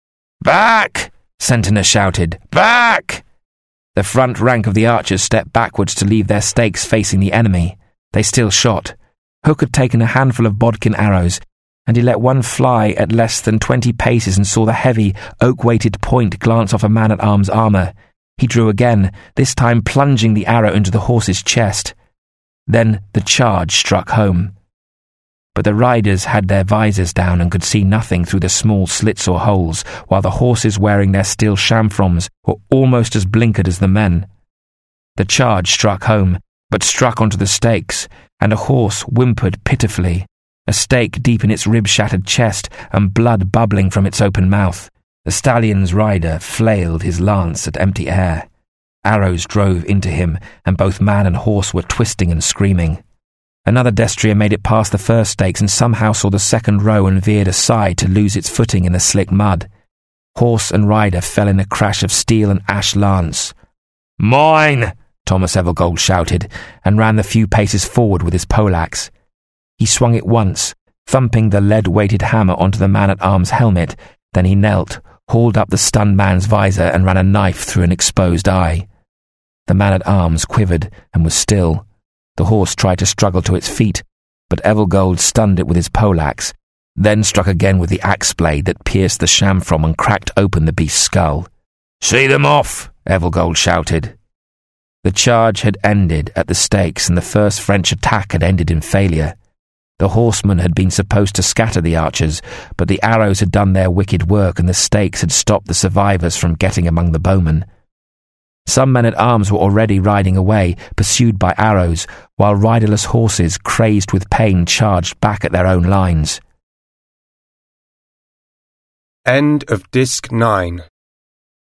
"Back!" Sentinel shouted. "Back!" The front rank of the archers stepped backwards to leave their stakes facing the enemy. They still shot. Hook had taken a handful of bodkin arrows, and he let one fly at less than twenty paces and saw the heavy, oak-weighted point glance off a man-at-arms armour. He drew again, this time plunging the arrow into the horse's chest. Then the charge struck home. But the riders had their visors down and could see nothing through the small slits or holes, while the horses wearing their steel chamfroms were almost as blinkered as the men. The charge struck home, but struck onto the stakes, and a horse whimpered pitifully, a stake deep in its rib-shattered chest and blood bubbling from its open mouth. The stallion's rider flailed his lance at empty air. Arrows drove into him, and both man and horse were twisting and screaming. Another destrier made it past the first stakes and somehow saw the second row and veered aside to lose its footing in the slick mud. Horse and rider fell in a crash of steel and ash lance. "Mine!" Thomas Evergold shouted, and ran the few paces forward with his poleaxe. He swung it once, thumping the lead-weighted hammer onto the man-at-arms helmet, then he knelt, hauled up the stunned man's visor and ran a knife through an exposed eye. The man-at-arms quivered and was still. The horse tried to struggle to its feet, but Evergold stunned it with his poleaxe, then struck again with the axe-blade that pierced the chamfrom and cracked open the beast's skull. "See them off!" Evergold shouted. The charge had ended at the stakes, and the first French attack had ended in failure. The horsemen had been supposed to scatter the archers, but the arrows had done their wicked work, and the stakes had stopped the survivors from getting among the bowmen. Some men-at-arms were already riding away, pursued by arrows, while riderless horses, crazed with pain, charged back at their own lines.
End of Disc nine.